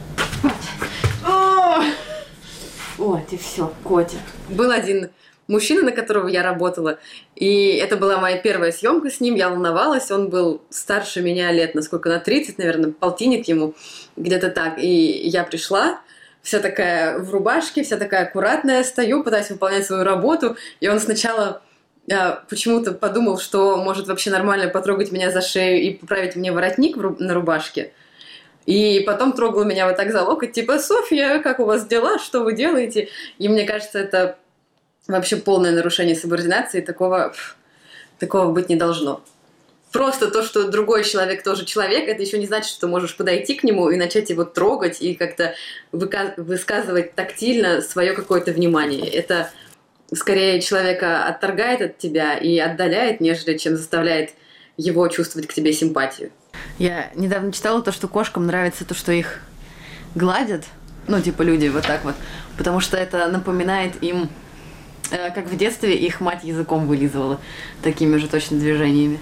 вот и все, Котя. Был один мужчина, на которого я работала, и это была моя первая съемка с ним, я волновалась, он был старше меня лет, насколько, на тридцать, наверное, полтинник ему, где-то так, и я пришла, вся такая в рубашке, вся такая аккуратная, стою, пытаюсь выполнять свою работу, и он сначала э, почему-то подумал, что может вообще нормально потрогать меня за шею и поправить мне воротник в ру- на рубашке. И потом трогал меня вот так за локоть, типа: «Софья, как у вас дела? Что вы делаете?» И мне кажется, это вообще полное нарушение субординации, такого, такого быть не должно. Просто то, что другой человек тоже человек, это еще не значит, что ты можешь подойти к нему и начать его трогать и как-то высказывать тактильно свое какое-то внимание. Это скорее человека отторгает от тебя и отдаляет, нежели чем заставляет его чувствовать к тебе симпатию. Я недавно читала то, что кошкам нравится то, что их гладят, ну, типа люди вот так вот, потому что это напоминает им, э, как в детстве их мать языком вылизывала такими же точно движениями.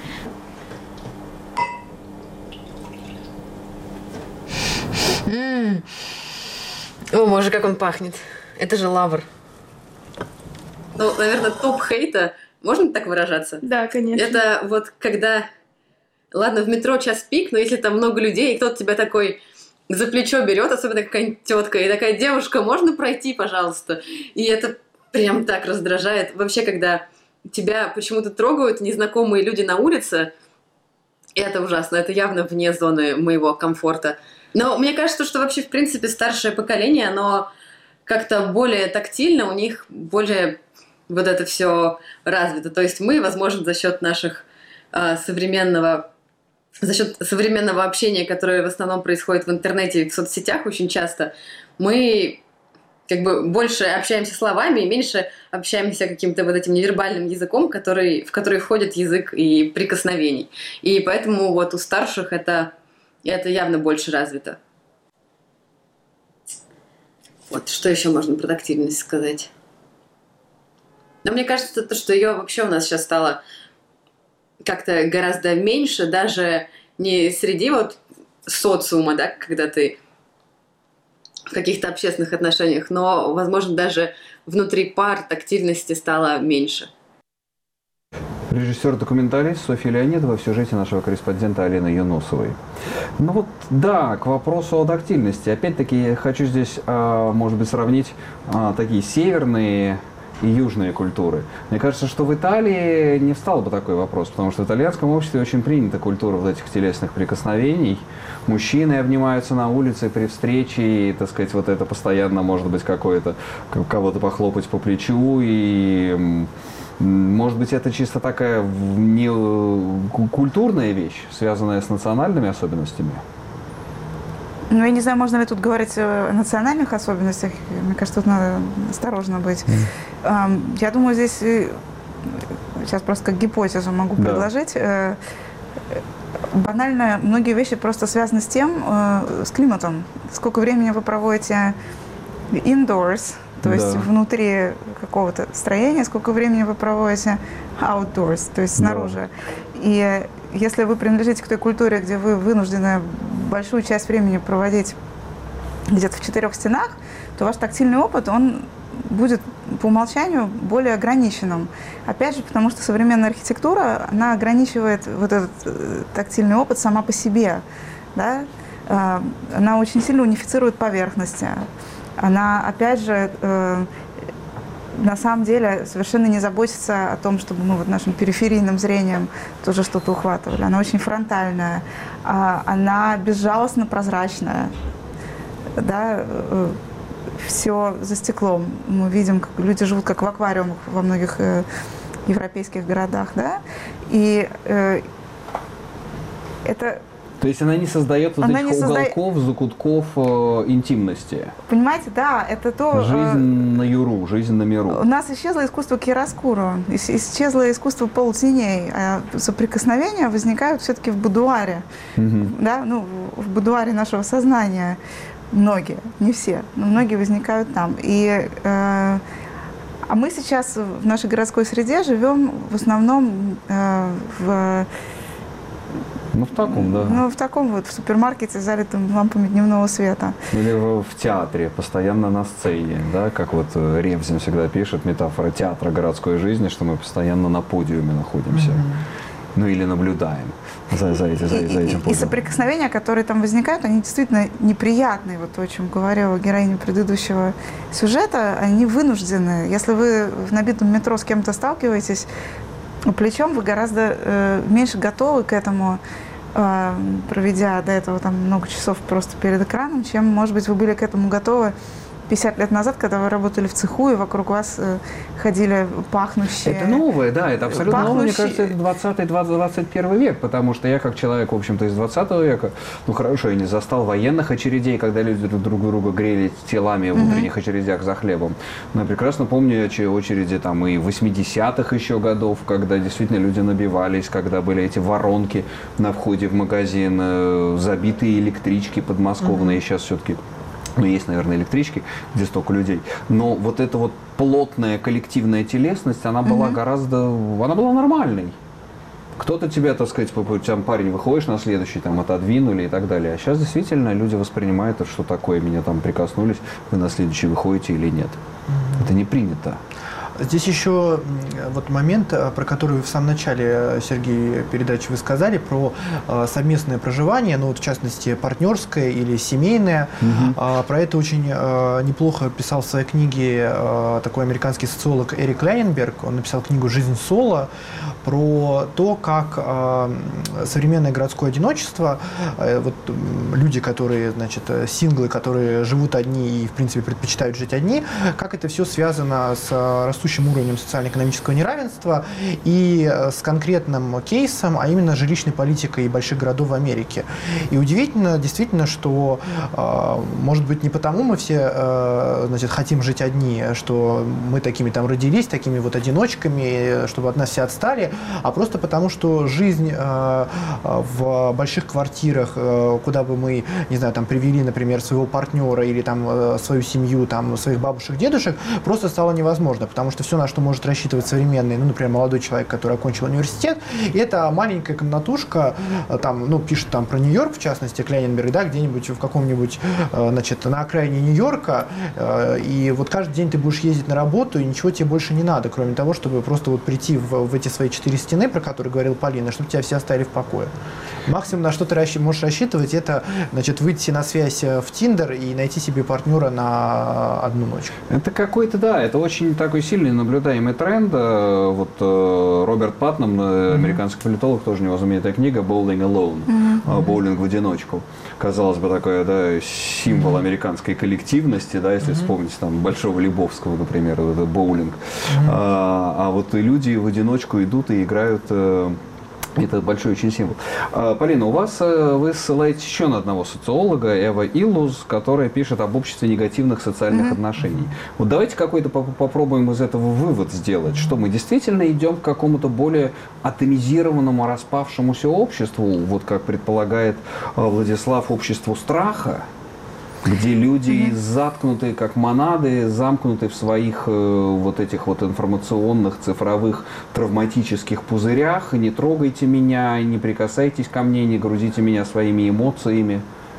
М-м. О, боже, как он пахнет. Это же лавр. Ну, наверное, топ хейта, можно так выражаться? Да, конечно. Это вот когда, ладно, в метро час пик, но если там много людей, и кто-то тебя такой за плечо берет, особенно какая-нибудь тетка, и такая: «Девушка, можно пройти, пожалуйста?» И это прям так раздражает. Вообще, когда тебя почему-то трогают незнакомые люди на улице, это ужасно, это явно вне зоны моего комфорта. Но мне кажется, что вообще, в принципе, старшее поколение, оно как-то более тактильно, у них более вот это все развито. То есть мы, возможно, за счет наших э, современного, за счет современного общения, которое в основном происходит в интернете и в соцсетях очень часто, мы как бы больше общаемся словами и меньше общаемся каким-то вот этим невербальным языком, который, в который входит язык и прикосновений. И поэтому вот у старших это это явно больше развито. Вот, что еще можно про тактильность сказать? Но мне кажется, то, что ее вообще у нас сейчас стало как-то гораздо меньше, даже не среди вот социума, да, когда ты в каких-то общественных отношениях, но, возможно, даже внутри пар тактильности стало меньше. Режиссер-документалист Софья Леонидова в сюжете нашего корреспондента Алены Юнусовой. Ну вот, да, к вопросу о тактильности. Опять-таки, хочу здесь, может быть, сравнить такие северные и южные культуры. Мне кажется, что в Италии не встал бы такой вопрос, потому что в итальянском обществе очень принята культура вот этих телесных прикосновений. Мужчины обнимаются на улице при встрече, и, так сказать, вот это постоянно может быть какое-то, кого-то похлопать по плечу, и... Может быть, это чисто такая не культурная вещь, связанная с национальными особенностями? Ну, я не знаю, можно ли тут говорить о национальных особенностях. Мне кажется, тут надо осторожно быть. Mm. Я думаю, здесь сейчас просто как гипотезу могу да. предложить. Банально, многие вещи просто связаны с тем, с климатом. Сколько времени вы проводите indoors, то да. есть внутри какого-то строения, сколько времени вы проводите outdoors, то есть снаружи. Да. И если вы принадлежите к той культуре, где вы вынуждены большую часть времени проводить где-то в четырех стенах, то ваш тактильный опыт, он будет по умолчанию более ограниченным. Опять же, потому что современная архитектура, она ограничивает вот этот тактильный опыт сама по себе. Да? Она очень сильно унифицирует поверхности. Она, опять же, э, на самом деле совершенно не заботится о том, чтобы мы вот нашим периферийным зрением тоже что-то ухватывали. Она очень фронтальная, э, она безжалостно прозрачная. Да? Э, все за стеклом. Мы видим, как люди живут как в аквариумах во многих э, европейских городах. Да? И э, это... То есть она не создает вот она этих уголков, созда... закутков э, интимности. Понимаете, да, это то... Жизнь э, на юру, жизнь на миру. У нас исчезло искусство кироскуру, исчезло искусство полутеней. А соприкосновения возникают все-таки в будуаре. Угу. Да? Ну, в будуаре нашего сознания. Многие, не все, но многие возникают там. И, э, а мы сейчас в нашей городской среде живем в основном э, в... Ну, в таком, да. Ну, в таком вот, в супермаркете, залитым лампами дневного света. Или в, в театре, постоянно на сцене, да, как вот Ревзин всегда пишет, метафора театра городской жизни, что мы постоянно на подиуме находимся. Ну или наблюдаем за, за, эти, за, за этим и, и соприкосновения, которые там возникают, они действительно неприятные. Вот то, о чем говорила героиня предыдущего сюжета, они вынуждены. Если вы в набитом метро с кем-то сталкиваетесь плечом, вы гораздо э, меньше готовы к этому, э, проведя до этого там много часов просто перед экраном, чем, может быть, вы были к этому готовы пятьдесят лет назад, когда вы работали в цеху, и вокруг вас э, ходили пахнущие... Это новое, да, это абсолютно пахнущие... новое. Мне кажется, это двадцатый двадцать первый век, потому что я, как человек, в общем-то, из двадцатого века, ну, хорошо, я не застал военных очередей, когда люди друг друга грели телами в утренних mm-hmm. очередях за хлебом. Но я прекрасно помню очереди там и восьмидесятых еще годов, когда действительно люди набивались, когда были эти воронки на входе в магазин, э, забитые электрички подмосковные, mm-hmm. сейчас все-таки... Ну, есть, наверное, электрички, где столько людей. Но вот эта вот плотная коллективная телесность, она была mm-hmm. гораздо... Она была нормальной. Кто-то тебя, так сказать, там парень, выходишь на следующий, там, отодвинули и так далее. А сейчас действительно люди воспринимают, что такое, меня там прикоснулись, вы на следующий выходите или нет. Mm-hmm. Это не принято. Здесь еще вот момент, про который в самом начале, Сергей, передачи вы сказали, про совместное проживание, ну вот в частности партнерское или семейное. Угу. Про это очень неплохо писал в своей книге такой американский социолог Эрик Ляйнберг. Он написал книгу «Жизнь соло», про то, как современное городское одиночество, вот люди, которые, значит, синглы, которые живут одни и, в принципе, предпочитают жить одни, как это все связано с растущим уровнем социально-экономического неравенства и с конкретным кейсом, а именно жилищной политикой больших городов в Америке. И удивительно, действительно, что, может быть, не потому мы все, значит, хотим жить одни, что мы такими там родились, такими вот одиночками, чтобы от нас все отстали, а просто потому, что жизнь в больших квартирах, куда бы мы, не знаю, там привели, например, своего партнера или там свою семью, там своих бабушек, дедушек, просто стало невозможно, потому что все, на что может рассчитывать современный, ну, например, молодой человек, который окончил университет, это маленькая комнатушка, там, ну, пишет там про Нью-Йорк, в частности, Кляйнберг, да, где-нибудь в каком-нибудь, значит, на окраине Нью-Йорка, и вот каждый день ты будешь ездить на работу, и ничего тебе больше не надо, кроме того, чтобы просто вот прийти в, в эти свои четыре стены, про которые говорила Полина, чтобы тебя все оставили в покое. Максимум, на что ты расщ... можешь рассчитывать, это, значит, выйти на связь в Тиндер и найти себе партнера на одну ночь. Это какой-то, да, это очень такой сильный наблюдаемый тренд. Вот Роберт Патнам, mm-hmm. американский политолог, тоже у него знаменитая книга «Bowling Alone», mm-hmm. «Боулинг в одиночку». Казалось бы, такой, да, символ американской коллективности, да, если mm-hmm. вспомнить там Большого Лебовского, например, вот это боулинг. Mm-hmm. А, а вот и люди в одиночку идут и играют. Это большой очень символ. Полина, у вас, вы ссылаетесь еще на одного социолога, Эва Иллус, которая пишет об обществе негативных социальных mm-hmm. отношений. Вот давайте какой-то попробуем из этого вывод сделать, что мы действительно идем к какому-то более атомизированному, распавшемуся обществу, вот как предполагает Владислав, обществу страха, где люди mm-hmm. заткнуты, как монады, замкнуты в своих э, вот этих вот информационных, цифровых, травматических пузырях. Не трогайте меня, не прикасайтесь ко мне, не грузите меня своими эмоциями.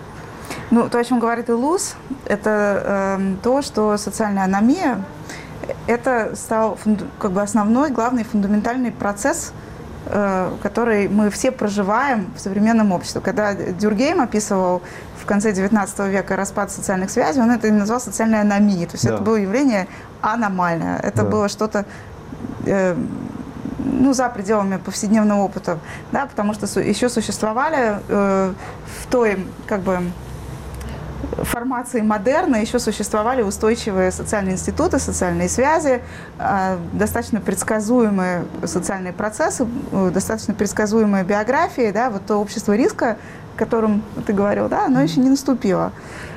Ну, то, о чем говорит Иллус, это э, то, что социальная аномия – это стал фунду, как бы основной, главный, фундаментальный процесс, э, который мы все проживаем в современном обществе. Когда Дюркгейм описывал в конце девятнадцатого века распад социальных связей, он это назвал социальной аномией. То есть да. это было явление аномальное. Это да. было что-то э, ну, за пределами повседневного опыта. Да, потому что су- еще существовали э, в той как бы, формации модерна, еще существовали устойчивые социальные институты, социальные связи, э, достаточно предсказуемые социальные процессы, э, достаточно предсказуемые биографии. Да, вот то общество риска, о котором ты говорил, да, оно еще не наступило.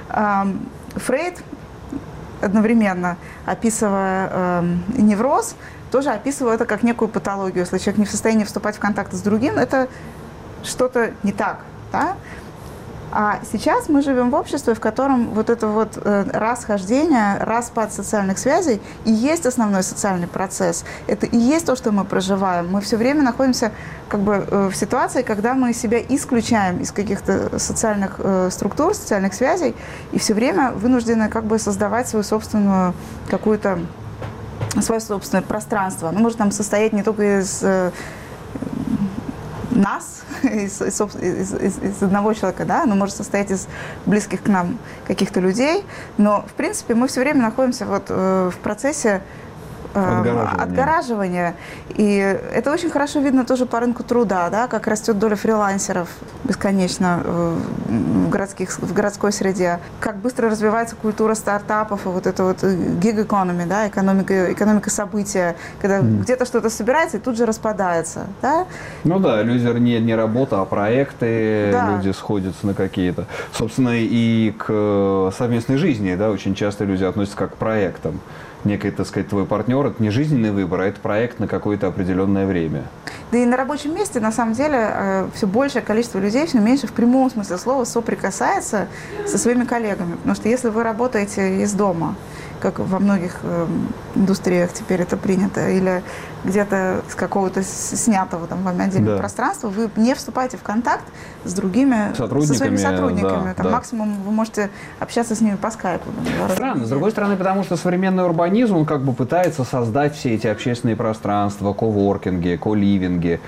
Фрейд, одновременно описывая невроз, тоже описывал это как некую патологию. Если человек не в состоянии вступать в контакт с другим, это что-то не так. Да? А сейчас мы живем в обществе, в котором вот это вот э, расхождение, распад социальных связей и есть основной социальный процесс. Это и есть то, что мы проживаем. Мы все время находимся как бы э, в ситуации, когда мы себя исключаем из каких-то социальных э, структур, социальных связей, и все время вынуждены как бы создавать свою собственную какую-то, свое собственное пространство. Оно может там состоять не только из... Э, нас, из, из, из, из, из одного человека, да, оно может состоять из близких к нам каких-то людей, но, в принципе, мы все время находимся вот, э, в процессе Отгораживание. отгораживания. И это очень хорошо видно тоже по рынку труда, да, как растет доля фрилансеров бесконечно в, городских, в городской среде, как быстро развивается культура стартапов и вот это вот гиг-экономи, да, экономика, экономика события, когда mm. где-то что-то собирается и тут же распадается. Да? Ну да, люди не, не работа, а проекты, да. люди сходятся на какие-то. Собственно, и к совместной жизни, да, очень часто люди относятся как к проектам. Некий, так сказать, твой партнер – это не жизненный выбор, а это проект на какое-то определенное время. Да и на рабочем месте, на самом деле, все большее количество людей, все меньше в прямом смысле слова соприкасается со своими коллегами. Потому что если вы работаете из дома, как во многих э, индустриях теперь это принято, или где-то с какого-то снятого там вами отдельного да. пространства, вы не вступаете в контакт с другими, со своими сотрудниками. Да, там, да. Максимум вы можете общаться с ними по скайпу. Странно, с другой стороны, потому что современный урбанизм, он как бы пытается создать все эти общественные пространства, коворкинги, коливинги,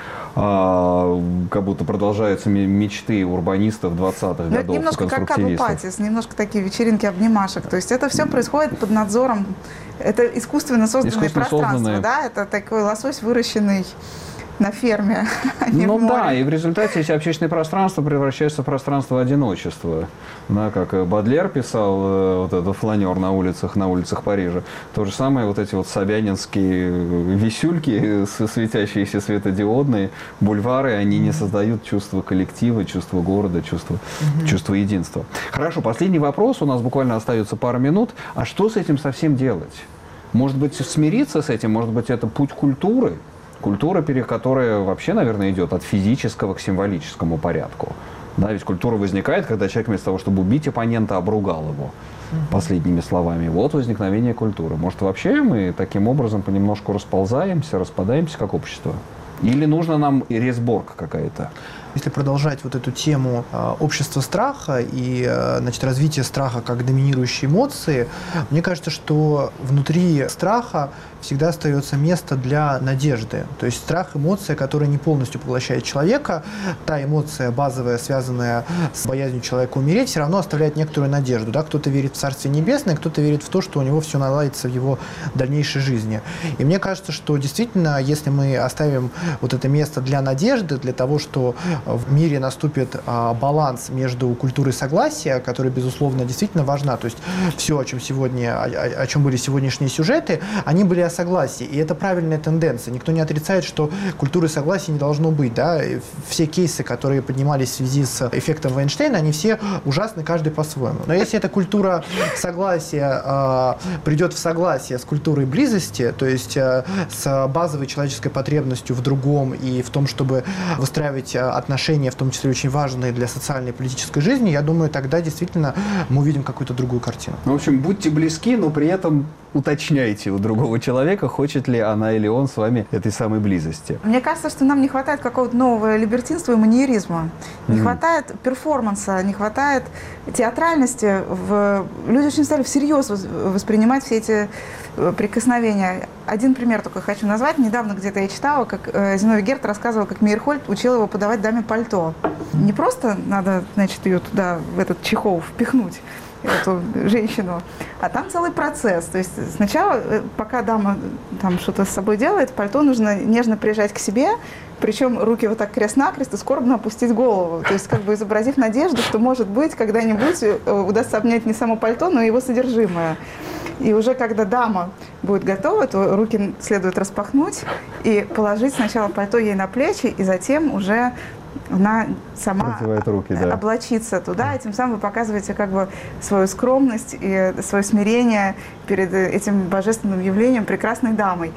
э, как будто продолжаются мечты урбанистов двадцатых годов. Это немножко как кабу-патис, немножко такие вечеринки обнимашек. То есть это все происходит под надзором. Это искусственно созданное искусственно пространство, созданное. Да? Это такой лосось, выращенный на ферме, а не Ну в море. да, и в результате эти общественные пространства превращаются в пространство одиночества. Да, как Бодлер писал, вот этот фланер на улицах, на улицах Парижа. То же самое, вот эти вот собянинские висюльки, светящиеся светодиодные, бульвары, они не создают чувство коллектива, чувство города, чувство, mm-hmm. чувство единства. Хорошо, последний вопрос, у нас буквально остается пара минут. А что с этим совсем делать? Может быть, смириться с этим? Может быть, это путь культуры? Культура, которая вообще, наверное, идет от физического к символическому порядку. Да, ведь культура возникает, когда человек вместо того, чтобы убить оппонента, обругал его последними словами. Вот возникновение культуры. Может, вообще мы таким образом понемножку расползаемся, распадаемся как общество? Или нужно нам ресборг какая-то? Если продолжать вот эту тему э, общества страха и э, значит, развития страха как доминирующей эмоции, мне кажется, что внутри страха всегда остается место для надежды. То есть страх – эмоция, которая не полностью поглощает человека. Та эмоция базовая, связанная с боязнью человека умереть, все равно оставляет некоторую надежду. Да? Кто-то верит в Царствие Небесное, кто-то верит в то, что у него все наладится в его дальнейшей жизни. И мне кажется, что действительно, если мы оставим вот это место для надежды, для того, что в мире наступит а, баланс между культурой согласия, которая, безусловно, действительно важна. То есть все, о чем сегодня, о, о чем были сегодняшние сюжеты, они были о согласии. И это правильная тенденция. Никто не отрицает, что культуры согласия не должно быть. Да? Все кейсы, которые поднимались в связи с эффектом Вайнштейна, они все ужасны, каждый по-своему. Но если эта культура согласия а, придет в согласие с культурой близости, то есть а, с базовой человеческой потребностью в другом и в том, чтобы выстраивать отношения, в том числе очень важные для социальной и политической жизни, я думаю, тогда действительно мы увидим какую-то другую картину. В общем, будьте близки, но при этом уточняйте у другого человека, хочет ли она или он с вами этой самой близости. Мне кажется, что нам не хватает какого-то нового либертинства и маньеризма. Не mm-hmm. хватает перформанса, не хватает театральности. В... Люди очень стали всерьез воспринимать все эти прикосновения. Один пример только хочу назвать. Недавно где-то я читала, как Зиновий Герт рассказывал, как Мейерхольд учил его подавать даме пальто. Не просто надо, значит, ее туда, в этот чехол впихнуть, эту женщину, а там целый процесс. То есть сначала, пока дама там что-то с собой делает, пальто нужно нежно прижать к себе, причем руки вот так крест-накрест и скорбно опустить голову. То есть как бы изобразив надежду, что, может быть, когда-нибудь удастся обнять не само пальто, но его содержимое. И уже когда дама будет готова, то руки следует распахнуть и положить сначала пальто ей на плечи, и затем уже она сама руки, да. облачится туда, и тем самым вы показываете как бы свою скромность и свое смирение перед этим божественным явлением, прекрасной дамой.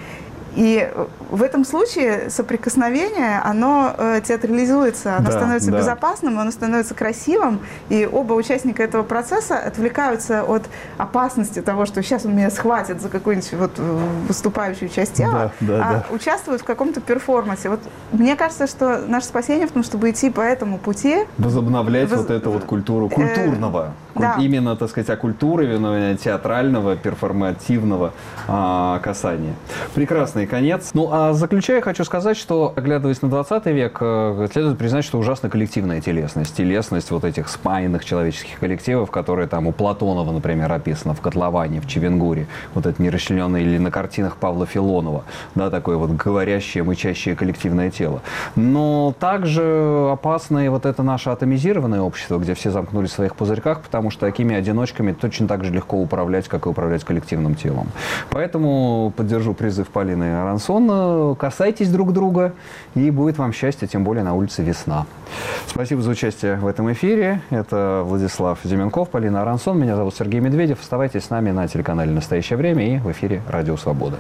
И в этом случае соприкосновение, оно э, театрализуется, оно да, становится да. безопасным, оно становится красивым, и оба участника этого процесса отвлекаются от опасности того, что сейчас он меня схватит за какую-нибудь вот выступающую часть тела, да, да, а да. участвуют в каком-то перформансе. Вот мне кажется, что наше спасение в том, чтобы идти по этому пути. Возобновлять Воз... вот эту вот культуру, культурного. Э, да. Именно, так сказать, оккультуривания, театрального, перформативного а, касания. Прекрасно. приятный конец. Ну, а заключая, хочу сказать, что, оглядываясь на двадцатый век, следует признать, что ужасно коллективная телесность. Телесность вот этих спаянных человеческих коллективов, которые там у Платонова, например, описано в «Котловане», в «Чевенгуре». Вот это нерасчлененное, или на картинах Павла Филонова. Да, такое вот говорящее, мычащее коллективное тело. Но также опасно и вот это наше атомизированное общество, где все замкнулись в своих пузырьках, потому что такими одиночками точно так же легко управлять, как и управлять коллективным телом. Поэтому поддержу призыв Полины Арансон. Касайтесь друг друга, и будет вам счастье, тем более на улице весна. Спасибо за участие в этом эфире. Это Владислав Деменков, Полина Арансон. Меня зовут Сергей Медведев. Оставайтесь с нами на телеканале «Настоящее время» и в эфире «Радио Свобода».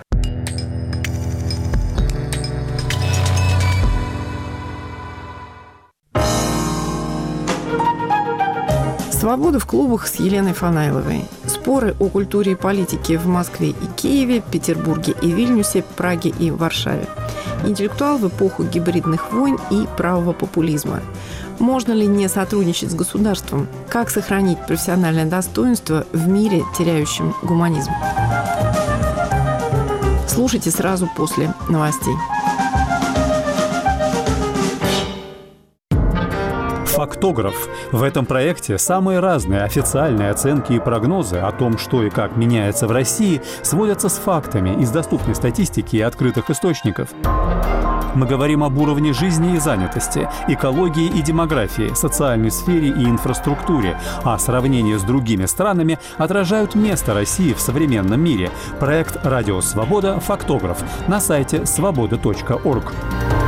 «Свобода в клубах» с Еленой Фанайловой. Споры о культуре и политике в Москве и Киеве, Петербурге и Вильнюсе, Праге и Варшаве. Интеллектуал в эпоху гибридных войн и правого популизма. Можно ли не сотрудничать с государством? Как сохранить профессиональное достоинство в мире, теряющем гуманизм? Слушайте сразу после новостей. «Фактограф». В этом проекте самые разные официальные оценки и прогнозы о том, что и как меняется в России, сводятся с фактами из доступной статистики и открытых источников. Мы говорим об уровне жизни и занятости, экологии и демографии, социальной сфере и инфраструктуре, а сравнения с другими странами отражают место России в современном мире. Проект «Радио Свобода. Фактограф» на сайте свобода точка орг.